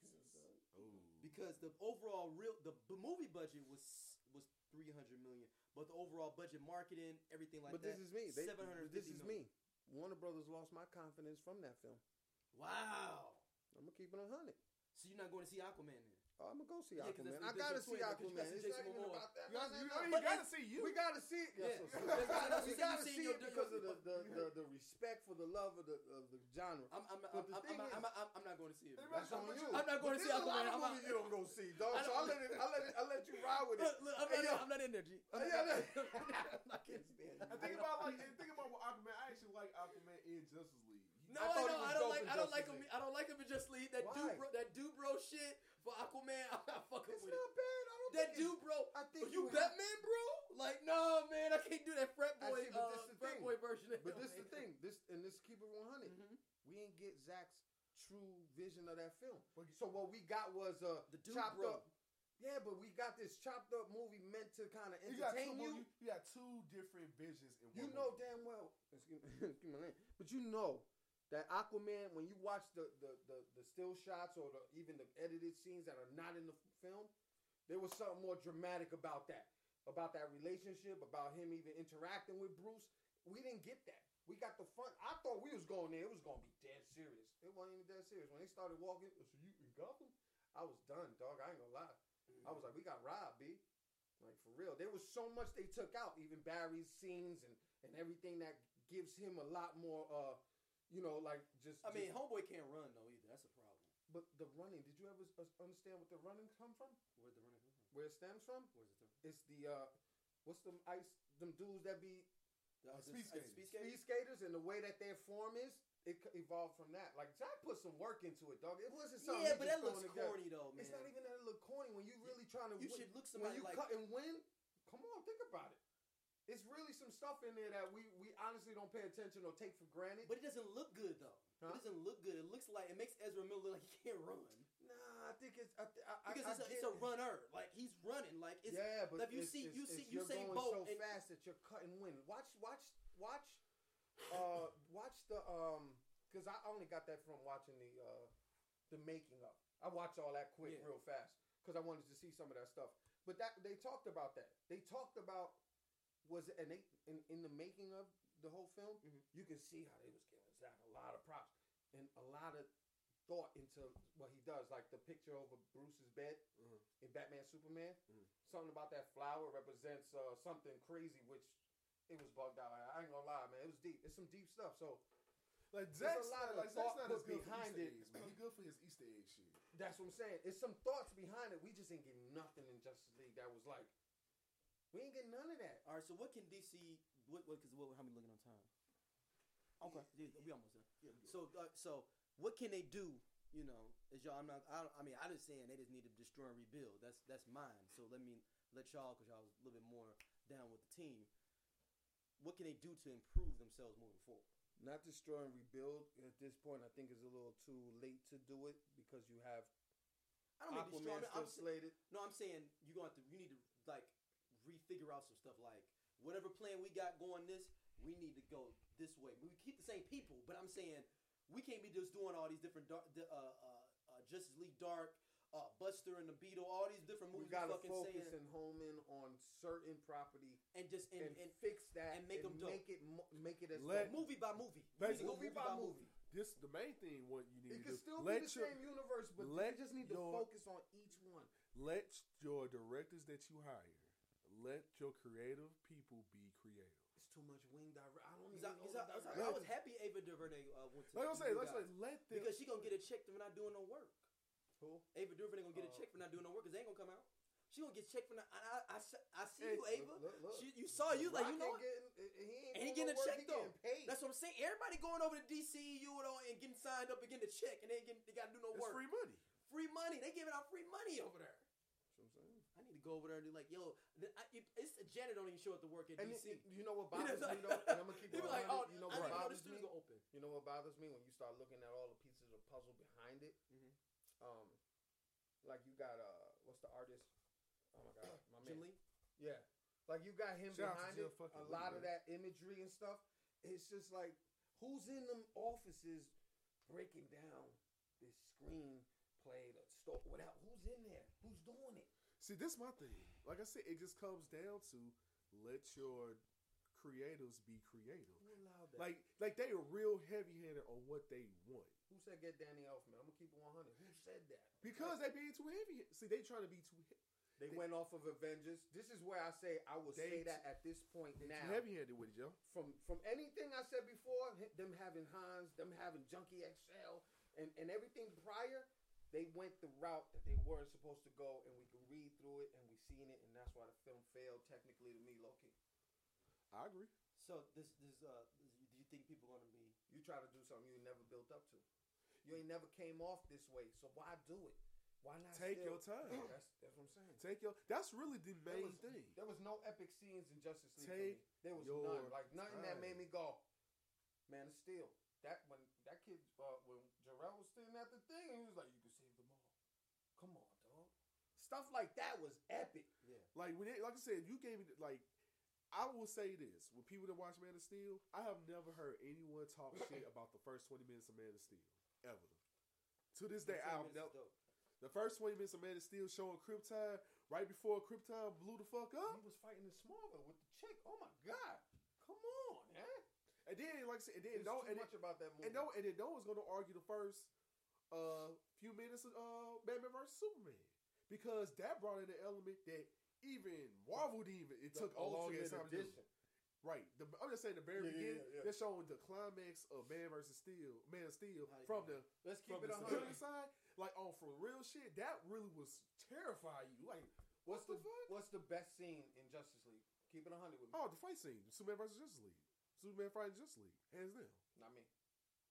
S2: Because the overall the movie budget was $300 million, but the overall budget, marketing, everything like
S4: that. But this is me.
S2: This is
S4: me. Warner Brothers lost my confidence from that film.
S2: Wow.
S4: I'm gonna keep it 100.
S2: So you're not going to see Aquaman then?
S4: Oh, I'm gonna go see Aquaman. I gotta see Aquaman. It's not even about that.
S3: You gotta see you.
S4: We gotta see it.
S2: Yeah.
S4: We gotta see it because of the respect for the love of the genre.
S2: I'm not going to see it.
S4: That's on you.
S2: I'm not going to see Aquaman.
S4: You don't go see, dog. So I let you ride with it.
S2: Look, I'm not in there, G. I can't stand it.
S3: I think about Aquaman. I actually like Aquaman in Justice League.
S2: No, I don't like him. I don't like him in Justice League. That dude bro shit for Aquaman. I'm not fucking with it.
S4: It's not bad. I don't
S2: that dude bro. I think you Batman, bro. Like, no, man, I can't do that frat boy version.
S4: But this is the thing. This keep it 100. We ain't get Zack's true vision of that film. So what we got was the chopped up. Yeah, but we got this chopped up movie meant to kind of entertain you.
S3: You got 2 different visions in one.
S4: You know damn well. Excuse my name. But you know that Aquaman, when you watch the still shots or even the edited scenes that are not in the film, there was something more dramatic about that relationship, about him even interacting with Bruce. We didn't get that. We got the fun. I thought we was going there. It was going to be dead serious. It wasn't even dead serious. When they started walking, so you in Gotham? I was done, dog. I ain't gonna lie. I was like, we got robbed, B. Like, for real. There was so much they took out, even Barry's scenes and everything that gives him a lot more,
S2: Homeboy can't run, though, either. That's a problem.
S4: But the running, did you ever understand what the running come from?
S2: Where'd the running come from?
S4: Where it stems from?
S2: Where's it from?
S4: It's what's them dudes that be...
S3: Speed skaters.
S4: Speed skaters, and the way that their form is, it evolved from that. Like Jack put some work into it, dog. It wasn't something.
S2: Yeah, but that looks corny though, man.
S4: It's not even that it look corny when you really trying to.
S2: You should look somebody
S4: when you
S2: like
S4: cut and win. Come on, think about it. It's really some stuff in there that we honestly don't pay attention or take for granted.
S2: But it doesn't look good though.
S4: Huh?
S2: It doesn't look good. It looks like it makes Ezra Miller look like he can't run.
S4: Nah, I think it's
S2: Because it's a runner. Like he's running. Like it's,
S4: yeah, but
S2: like
S4: you're
S2: Usain
S4: going
S2: Bolt
S4: so fast that you're cutting win. Watch the because I only got that from watching the making of. I watched all that quick real fast because I wanted to see some of that stuff. But that they talked about that. They talked about in the making of the whole film.
S2: Mm-hmm.
S4: You can see how they was giving Zach a lot of props and a lot of thought into what he does, like the picture over Bruce's bed in Batman Superman. Something about that flower represents something crazy, which it was bugged out. I ain't gonna lie, man. It was deep. It's some deep stuff. So
S3: like
S4: there's
S3: Zack's
S4: a lot of
S3: Zack's
S4: thought
S3: not
S4: put
S3: as good
S4: behind
S3: for
S4: it.
S3: Easter eggs, man. He good for his Easter egg shit.
S4: That's what I'm saying. It's some thoughts behind it. We just ain't getting nothing in Justice League that was like, we ain't getting none of that.
S2: All right. So what can DC? How many looking on time? Okay, we almost done. Yeah, so what can they do? You know, as y'all, I just saying they just need to destroy and rebuild. That's mine. So let y'all, because y'all was a little bit more down with the team. What can they do to improve themselves moving forward?
S4: Not destroy and rebuild at this point. I think it's a little too late to do it because you have.
S2: I don't mean destroy.
S4: I'm slated.
S2: No, I'm saying you need to like refigure out some stuff. Like whatever plan we got going, we need to go this way. We keep the same people, but I'm saying we can't be just doing all these different Justice League Dark, Buster and the Beetle, all these different movies.
S4: We gotta focus and home in on certain property
S2: and just
S4: and fix that
S2: and make them dope.
S4: Make it as
S2: movie by movie.
S4: Movie by movie.
S3: This the main thing. What you need
S4: it
S3: to
S4: can
S3: do.
S4: still be the same universe, but you just need to focus on each one.
S3: Let your directors that you hire, let your creative people be creative.
S4: It's too much wing direct. I don't even
S2: I was happy Ava DuVernay went to.
S3: Like I'm saying, let them
S2: because she gonna get a check for not doing no work.
S4: Who?
S2: Ava DuVernay gonna get a check for not doing no work because they ain't gonna come out. She gonna get checked for not. I see you, Ava.
S4: Look.
S2: You saw you like you know.
S4: He
S2: ain't getting a check though.
S4: Paid.
S2: That's what I'm saying. Everybody going over to DCU and getting signed up and getting a check and they got to do no work.
S3: It's free money.
S2: Free money. They giving out free money over there.
S4: That's what I'm saying.
S2: I need to go over there and be like, yo, it's the janitor don't even show up to work at DC.
S4: You know what bothers me though? And I'm gonna keep it
S2: like,
S4: you know what bothers me?
S2: Open.
S4: You know what bothers me when you start looking at all the pieces of puzzle behind it. Like you got what's the artist? Oh my god, my man.
S2: Jim Lee?
S4: Yeah. Like you got him
S3: Shout
S4: behind it. A lot of that imagery and stuff. It's just like who's in them offices breaking down this screenplay, the story, whatever. Who's in there? Who's doing it?
S3: See, this is my thing. Like I said, it just comes down to let your creators be creative.
S4: Who allowed that?
S3: Like they are real heavy-handed on what they want.
S4: Who said get Danny Elfman? I'm gonna keep it 100. Who said that?
S3: Because they being too heavy. See, they trying to be too heavy.
S4: They went off of Avengers. This is where I say I will say that at this point now.
S3: Too heavy-handed with it, yo.
S4: From anything I said before, them having Hans, them having Junkie XL, and everything prior, they went the route that they weren't supposed to go, and we can read through it, and we seen it, and that's why the film failed technically to me, low-key.
S3: I agree.
S2: So do you think people are gonna be?
S4: You try to do something you never built up to. You ain't never came off this way, so why do it? Why not
S3: take your time?
S4: That's what I'm saying.
S3: That's really the main thing.
S4: There was no epic scenes in Justice League.
S3: Take
S4: for me. There was none. Like nothing that made me go, Man of Steel. That when that kid when Jor-El was sitting at the thing, and he was like, "You can save them all." Come on, dog. Stuff like that was epic.
S2: Yeah.
S3: Like when like I said, you gave me like. I will say this: with people that watch Man of Steel, I have never heard anyone talk shit about the first 20 minutes of Man of Steel ever. To this day, I've never. The first 20 minutes of Man of Steel showing Krypton right before Krypton blew the fuck up.
S4: He was fighting in Smallville with the chick. Oh my god! Come on, man.
S3: And then, like I said, and then
S4: too much about that movie.
S3: And then no one's gonna argue the first few minutes of Batman vs Superman because that brought in an element that even Marvel didn't even. It took a long time to do. Right. I'm just saying the very beginning. Yeah. They're showing the climax of Man of Steel from the
S4: let's keep
S3: from
S4: it
S3: the civilian side. Like on for real shit, that really was terrifying you. Like
S4: what's
S3: the fuck?
S4: What's the best scene in Justice League? Keep it 100 with me.
S3: Oh, the fight scene, Superman versus Justice League. Superman fighting Justice League, hands down.
S4: Not me.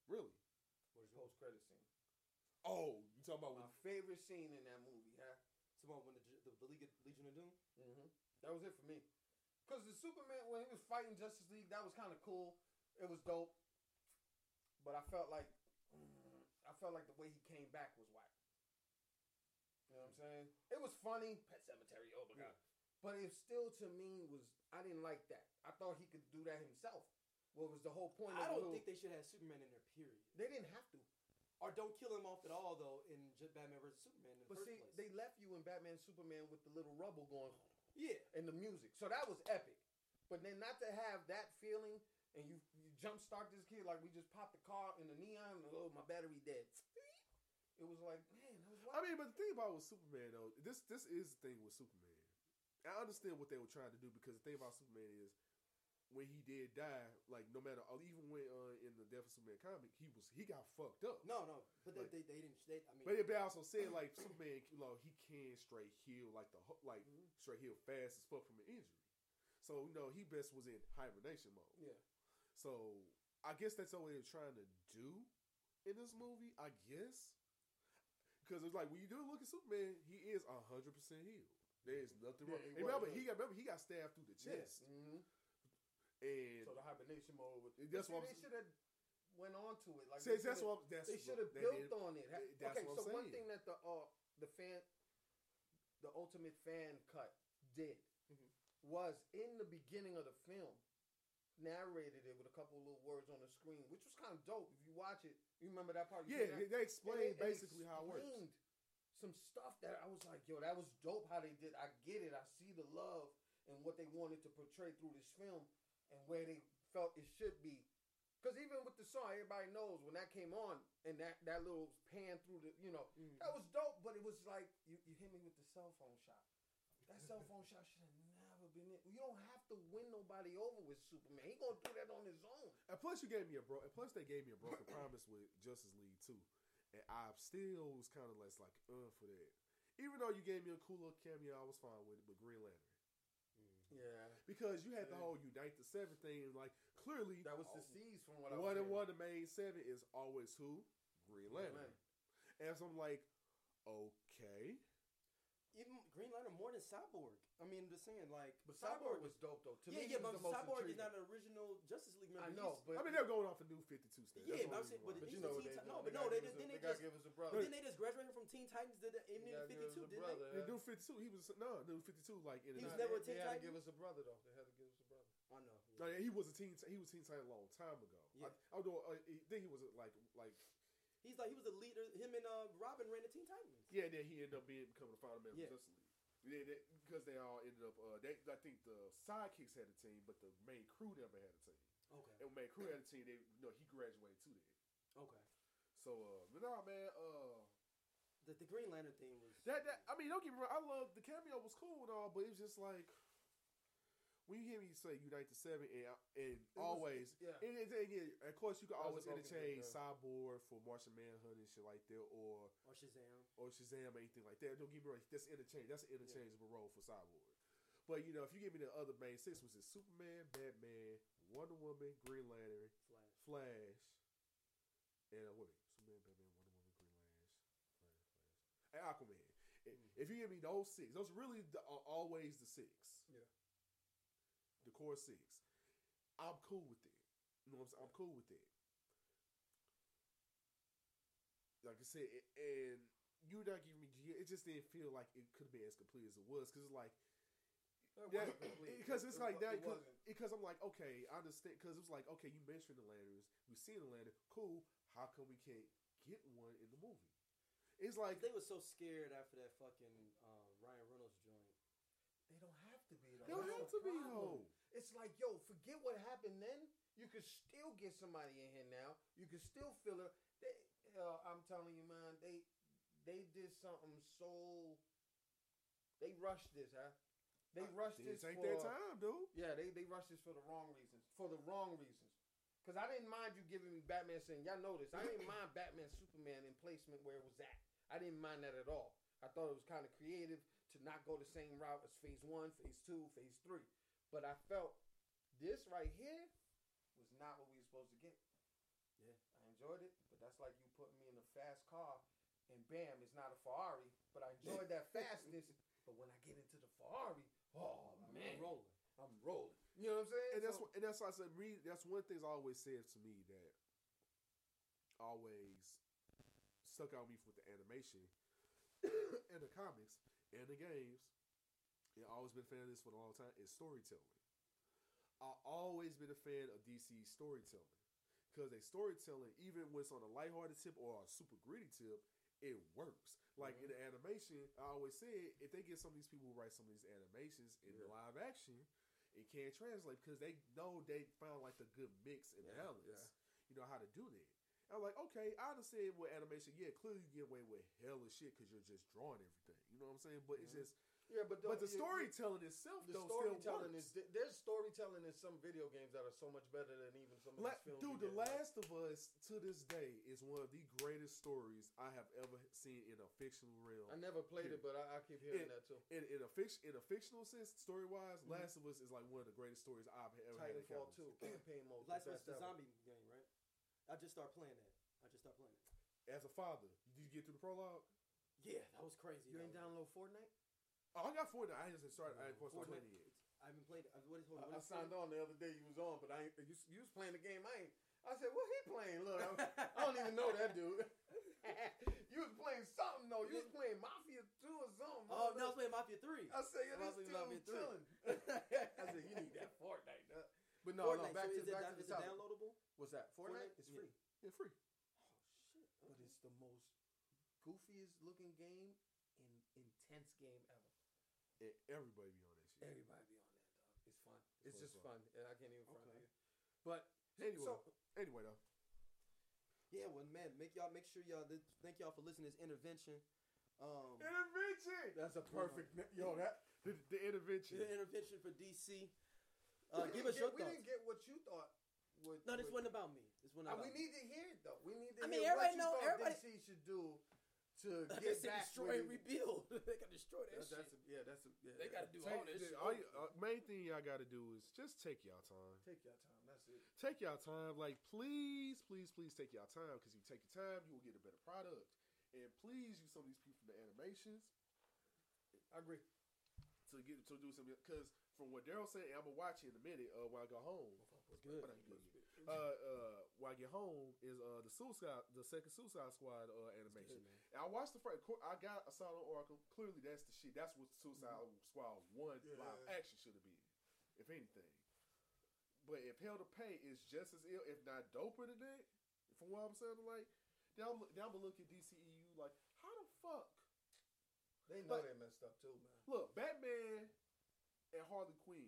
S3: Really?
S4: What is post credit scene?
S3: Oh, you talking about
S4: My favorite scene in that movie, huh?
S2: Someone when the Legion of Doom.
S4: Mm-hmm. That was it for me. Because the Superman, when he was fighting Justice League, that was kind of cool. It was dope. But I felt like the way he came back was whack. You know what I'm saying? It was funny. Pet Cemetery, oh my God. But it still, to me, I didn't like that. I thought he could do that himself. What was the whole point
S2: I
S4: of
S2: don't think they should have Superman in there, period.
S4: They didn't have to.
S2: Or don't kill him off at all, though, in Batman vs. Superman in the first place.
S4: They left you in Batman Superman with the little rubble going
S2: yeah,
S4: and the music. So that was epic. But then not to have that feeling and you jumpstart this kid like we just popped the car in the neon and oh, my battery dead. It was like, man, that was wild.
S3: I mean, but the thing about with Superman, though, this is the thing with Superman. I understand what they were trying to do because the thing about Superman is when he did die, like no matter, even when in the Death of Superman comic, he got fucked up.
S2: No, but
S3: like,
S2: they didn't. I mean,
S3: but they also said like Superman, he can straight heal straight heal fast as fuck from an injury. So he best was in hibernation mode.
S4: Yeah.
S3: So I guess that's what they were trying to do in this movie. I guess because it's like when you do look at Superman, he is 100% healed. There is nothing wrong. Remember, he got stabbed through the chest.
S4: Yeah. Mm-hmm.
S3: And
S4: so the hibernation mode.
S3: That's what
S4: they should have went on to it. Like
S3: they should have
S4: built on it.
S3: That's
S4: okay,
S3: what
S4: so
S3: I'm saying.
S4: One thing that the ultimate fan cut did was in the beginning of the film narrated it with a couple of little words on the screen, which was kind of dope. If you watch it, you remember that part?
S3: Yeah, they explained basically how it works.
S4: Some stuff that I was like, yo, that was dope how they did. I get it. I see the love and what they wanted to portray through this film and where they felt it should be. Because even with the song, everybody knows when that came on and that little pan through the, that was dope. But it was like, you hit me with the cell phone shot. That cell phone shot should have never been it. You don't have to win nobody over with Superman. He gonna do that on his own.
S3: And plus, they gave me a broken promise with Justice League too. And I still was kind of less like for that. Even though you gave me a cool little cameo, I was fine with it. But Green Lantern.
S4: Yeah,
S3: because you had the whole Unite the Seven thing. Like clearly,
S4: that was the C's from what I was hearing.
S3: One of the main seven is always who? Green Lantern. And so I'm like, okay.
S2: Even Green Lantern more than Cyborg. I mean, I'm just saying, like,
S4: but Cyborg was dope though. To me,
S2: but Cyborg is not an original Justice League member.
S4: I know, but
S3: they're going off a new 52 stage.
S2: Yeah, but I'm saying, but
S4: you know,
S2: they
S4: gotta give us a brother.
S2: Didn't they just graduate from Teen Titans to the 52? Didn't they?
S3: New 52. He was new 52. Like
S2: he was never a Teen Titan.
S4: They had to give us a brother though. They had to give us a brother.
S2: I know.
S3: No, he was a Teen. He was Teen Titan a long time ago.
S2: Yeah.
S3: I think he was like.
S2: He was the leader. Him and Robin ran the Teen Titans.
S3: Yeah, then he ended up becoming the final member of Justice League. Because they all ended up. I think the sidekicks had a team, but the main crew never had a team.
S2: Okay.
S3: And when main crew had a team, he graduated to that.
S2: Okay.
S3: So, but nah, man.
S2: The Green Lantern thing was
S3: that. I mean, don't get me wrong. I love the cameo was cool and all, but it was just like when you hear me say Unite the Seven and always, and of course you can always interchange Cyborg for Martian Manhunt and shit like that, or Shazam, or anything like that. Don't get me wrong. That's interchange. That's an interchangeable role for Cyborg. But if you give me the other main six, which is Superman, Batman, Wonder Woman, Green Lantern, Flash, and Superman, Batman, Wonder Woman, Green Lantern, Flash, and Aquaman. If you give me those six, those really are always the six.
S4: Yeah.
S3: The core six. I'm cool with it. You know what I'm saying? I'm cool with it. Like I said, and you're not giving me. It just didn't feel like it could have been as complete as it was because it's like. Because it's like that. Because I'm like, okay, I understand. Because it was like, okay, you mentioned the Lanterns. We've seen the Lantern. Cool. How come we can't get one in the movie? It's like
S2: they were so scared after that fucking Ryan Reynolds joint.
S4: They don't have to be.
S3: They don't have to be though.
S4: It's like, yo, forget what happened then. You could still get somebody in here now. You could still feel it. I'm telling you, man, they did something so. They rushed this, huh? They rushed this.
S3: Take their time, dude.
S4: Yeah, they rushed this for the wrong reasons. Because I didn't mind you giving me Batman saying, y'all know this. I didn't mind Batman Superman in placement where it was at. I didn't mind that at all. I thought it was kind of creative to not go the same route as Phase 1, Phase 2, Phase 3. But I felt this right here was not what we were supposed to get.
S2: Yeah.
S4: I enjoyed it, but that's like you putting me in a fast car, and bam, it's not a Ferrari, but I enjoyed that fastness. But when I get into the Ferrari, oh man, I'm rolling. You know what I'm saying?
S3: And that's why I said, that's one thing I always said to me that always stuck out with me with the animation and the comics and the games. I've always been a fan of this for a long time. Is storytelling. I've always been a fan of DC storytelling because they storytelling, even when it's on a lighthearted tip or a super gritty tip, it works. Like in the animation, I always say if they get some of these people who write some of these animations in live action, it can't translate because they know they found like the good mix and balance. Yeah. You know how to do that. I'm like, okay, I understand with animation. Yeah, clearly you get away with hell of shit because you're just drawing everything. You know what I'm saying? But it's just.
S4: Yeah, but
S3: the storytelling itself,
S4: the storytelling is there's storytelling in some video games that are so much better than even some of these films.
S3: Dude, The Last of Us to this day is one of the greatest stories I have ever seen in a fictional realm.
S4: I never played it, but I keep hearing that too.
S3: In a fictional sense, story wise, Last of Us is like one of the greatest stories I've ever had.
S4: Titanfall 2 campaign mode.
S2: Last of Us, the zombie game, right? I just started playing that.
S3: As a father, did you get through the prologue?
S2: Yeah, that was crazy.
S4: You ain't download Fortnite?
S3: Oh, I got Fortnite. I just started. I ain't supposed to play it yet.
S2: I haven't played.
S4: I signed on the other day. You was on, but I ain't. You was playing the game. I said, what he playing? Look, I don't even know that dude. You was playing something though. You was playing Mafia 2 or something.
S2: Oh, no, I was playing Mafia 3.
S4: I said, yeah, this dude chilling. I said, you need that Fortnite. But no,
S2: Fortnite,
S4: back
S2: so
S4: to
S2: is it downloadable?
S4: What's that? Fortnite? It's free.
S3: Yeah, free.
S4: Oh shit! But it's the most goofiest looking game and intense game ever.
S3: Everybody be on that shit.
S4: Everybody be on that, dog. It's fun. It's just fun. And I can't even front you. But
S3: anyway though.
S2: Yeah, well, man, make sure y'all. Thank y'all for listening to this intervention.
S3: Intervention.
S4: That's a perfect.
S3: The intervention.
S2: The intervention for DC. Give us your thoughts.
S4: We didn't get what you thought.
S2: No, this wasn't about me. This wasn't about
S4: we need to hear it though. We need to.
S2: I mean,
S4: hear
S2: everybody
S4: what you
S2: know.
S4: DC should do to get back.
S2: Destroy and rebuild. They got to destroy that shit. They got to do all this shit.
S3: Main thing y'all got to do is just take y'all time.
S4: Take your time. That's it.
S3: Take y'all time. Like, please take y'all time because if you take your time, you will get a better product. And please use some of these people from the animations.
S4: I agree.
S3: To do something because from what Daryl said, I'm gonna watch it in a minute. When I go home,
S2: it's good.
S3: When I get home is the second Suicide Squad animation. And I watched the first. I got Asylum Oracle. Clearly, that's the shit. That's what Suicide Squad 1 live action should have been, if anything. But if Hell to Pay is just as ill, if not doper than that, from what I'm saying, like, then I'm gonna look at DCEU like, how the fuck?
S4: They know they messed up too, man.
S3: Look, Batman and Harley Quinn.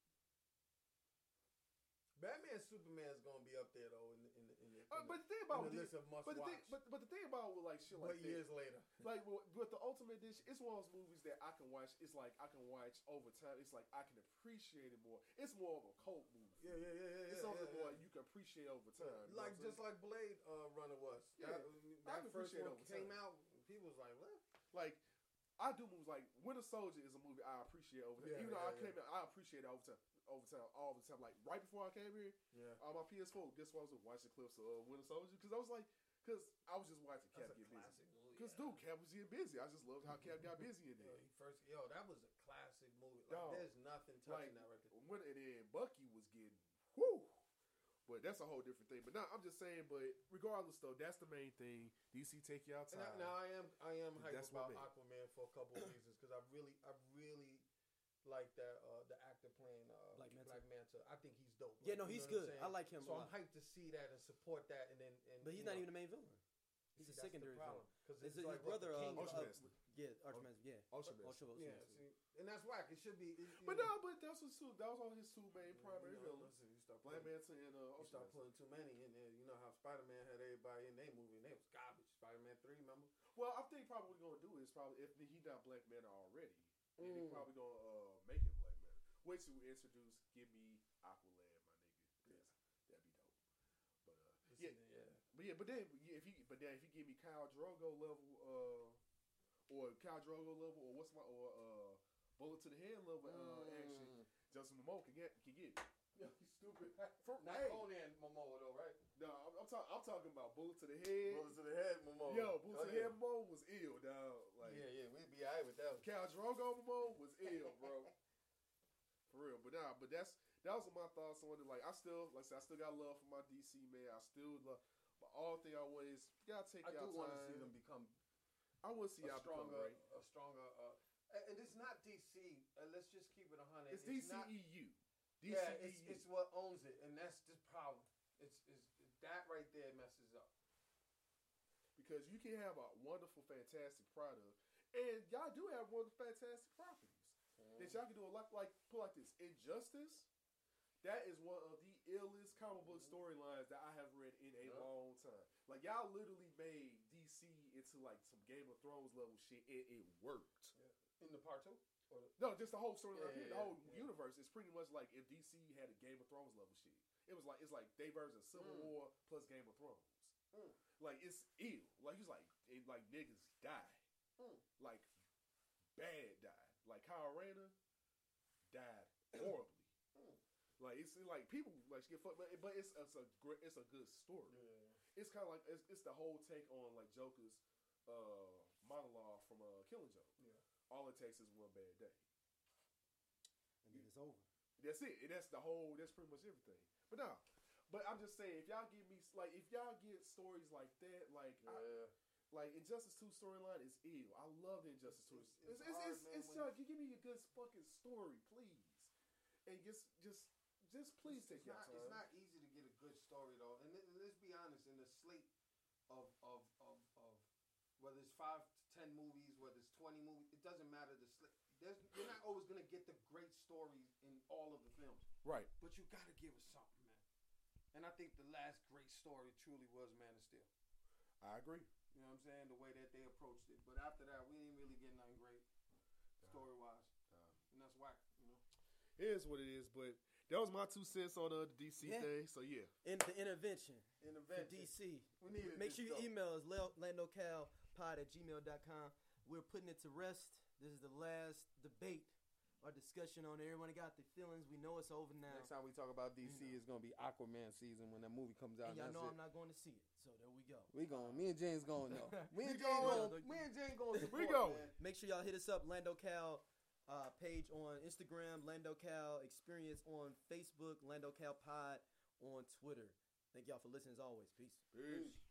S4: Batman and Superman is gonna be up there though in the
S3: but the thing about
S4: the list of must watch.
S3: But the thing about like shit like
S4: that, years later,
S3: like with the Ultimate Edition, it's one of those movies that I can watch. It's like I can watch over time. It's like I can appreciate it more. It's more of a cult movie.
S4: Yeah.
S3: It's something more you can appreciate over time.
S4: Like just like Blade Runner was.
S3: Yeah,
S4: that first one came out. People was like, what?
S3: Like. I do movies like Winter Soldier is a movie I appreciate over time. Even though I came out, I appreciate it over time, all the time. Like right before I came here, on my PS4, guess what? I was watching clips of Winter Soldier because I was like, because I was just watching Cap get busy. Because dude, Cap was getting busy. I just loved how Cap got busy in there.
S4: That was a classic movie. Like, there's nothing touching that record.
S3: And then Bucky was getting whoo. But that's a whole different thing. But no, I'm just saying. But regardless, though, that's the main thing. DC take you outside.
S4: Now I am hyped about Aquaman for a couple of reasons because I really like that the actor playing Black Manta. I think he's dope.
S2: Yeah, no, he's good. I like him.
S4: So I'm hyped to see that and support that.
S2: But he's not even the main villain. He's a secondary villain.
S4: Because
S2: it's his brother.
S3: Archmaster.
S2: Yeah, Archmaster. Yeah,
S3: Archmaster.
S4: Yeah, and that's whack. It should be.
S3: But that was all his two main primary villains. Black Manta and
S4: you start putting too many in there. You know how Spider-Man had everybody in their movie and they was garbage. Spider-Man 3, remember?
S3: Well, I think probably what we're gonna do is probably if he not Black Manta already, then he probably gonna make him Black Manta. Wait till we introduce Give Me Aqualand, my nigga, because that'd be dope. But then if you give me Khal Drogo level, or Khal Drogo level, or Bullet to the Head level action, Justin Momoa can get it. Yo, you stupid.
S4: Not Conan Momoa though, right?
S3: No, I'm talking about bullet to the head.
S4: Bullet to the head Momoa.
S3: Yo, bullet to the head Momoa was ill, dog. Like,
S4: yeah, we'd be alright with that one.
S3: Khal Drogo Momoa was ill, bro. For real, but that was my thoughts on it. Like, I still got love for my DC man. I still love, but all thing I want is you gotta take y'all time. I do want to see them become. I want to see y'all become great.
S4: A stronger. And it's not DC. Let's just keep it 100.
S3: It's DCEU.
S4: Yeah, it's what owns it, and that's the problem. It's that right there messes up.
S3: Because you can have a wonderful, fantastic product, and y'all do have wonderful, fantastic properties that y'all can do a lot. Like put like this, Injustice. That is one of the illest comic book storylines that I have read in a long time. Like y'all literally made DC into like some Game of Thrones level shit, and it worked.
S4: Yeah. In the part 2.
S3: No, just the whole storyline. The whole universe is pretty much like if DC had a Game of Thrones level shit. It's like they version Civil War plus Game of Thrones. Like it's ill. Like he's like niggas die. Like bad die. Like Kyle Rayner died horribly. Like it's like people like get fucked, but it's a good story. Yeah. It's kind of like it's the whole take on like Joker's monologue from Killing Joke. Yeah. All it takes is one bad day,
S2: and then it's over.
S3: That's it. And that's pretty much everything. But I'm just saying, if y'all give me if y'all get stories like that, like Injustice 2 storyline is ill. I love the Injustice 2. It's give me a good fucking story, please, and just please take your time.
S4: It's not easy to get a good story though, and let's be honest. In the slate of whether it's 5 to 10 movies, whether it's 20 movies, it doesn't matter. You're not always gonna get the great stories in all of the films,
S3: right?
S4: But you gotta give us something, man. And I think the last great story truly was Man of Steel.
S3: I agree.
S4: You know what I'm saying? The way that they approached it. But after that, we didn't really get nothing great story-wise. And that's whack, you know?
S3: It is what it is, but that was my 2 cents on the DC thing, so yeah.
S2: The intervention. For DC.
S4: We need it.
S2: Make sure you email us, landocalpod@gmail.com. We're putting it to rest. This is the last debate or discussion on it. Everyone got their feelings. We know it's over now.
S4: Next time we talk about DC is going to be Aquaman season when that movie comes out.
S2: And y'all know I'm not going to see it, so there we go.
S4: We going. Me and James going, though. Me and James going.
S3: We go.
S2: Make sure y'all hit us up, Lando Cal page on Instagram, Lando Cal Experience on Facebook, Lando Cal Pod on Twitter. Thank y'all for listening as always. Peace.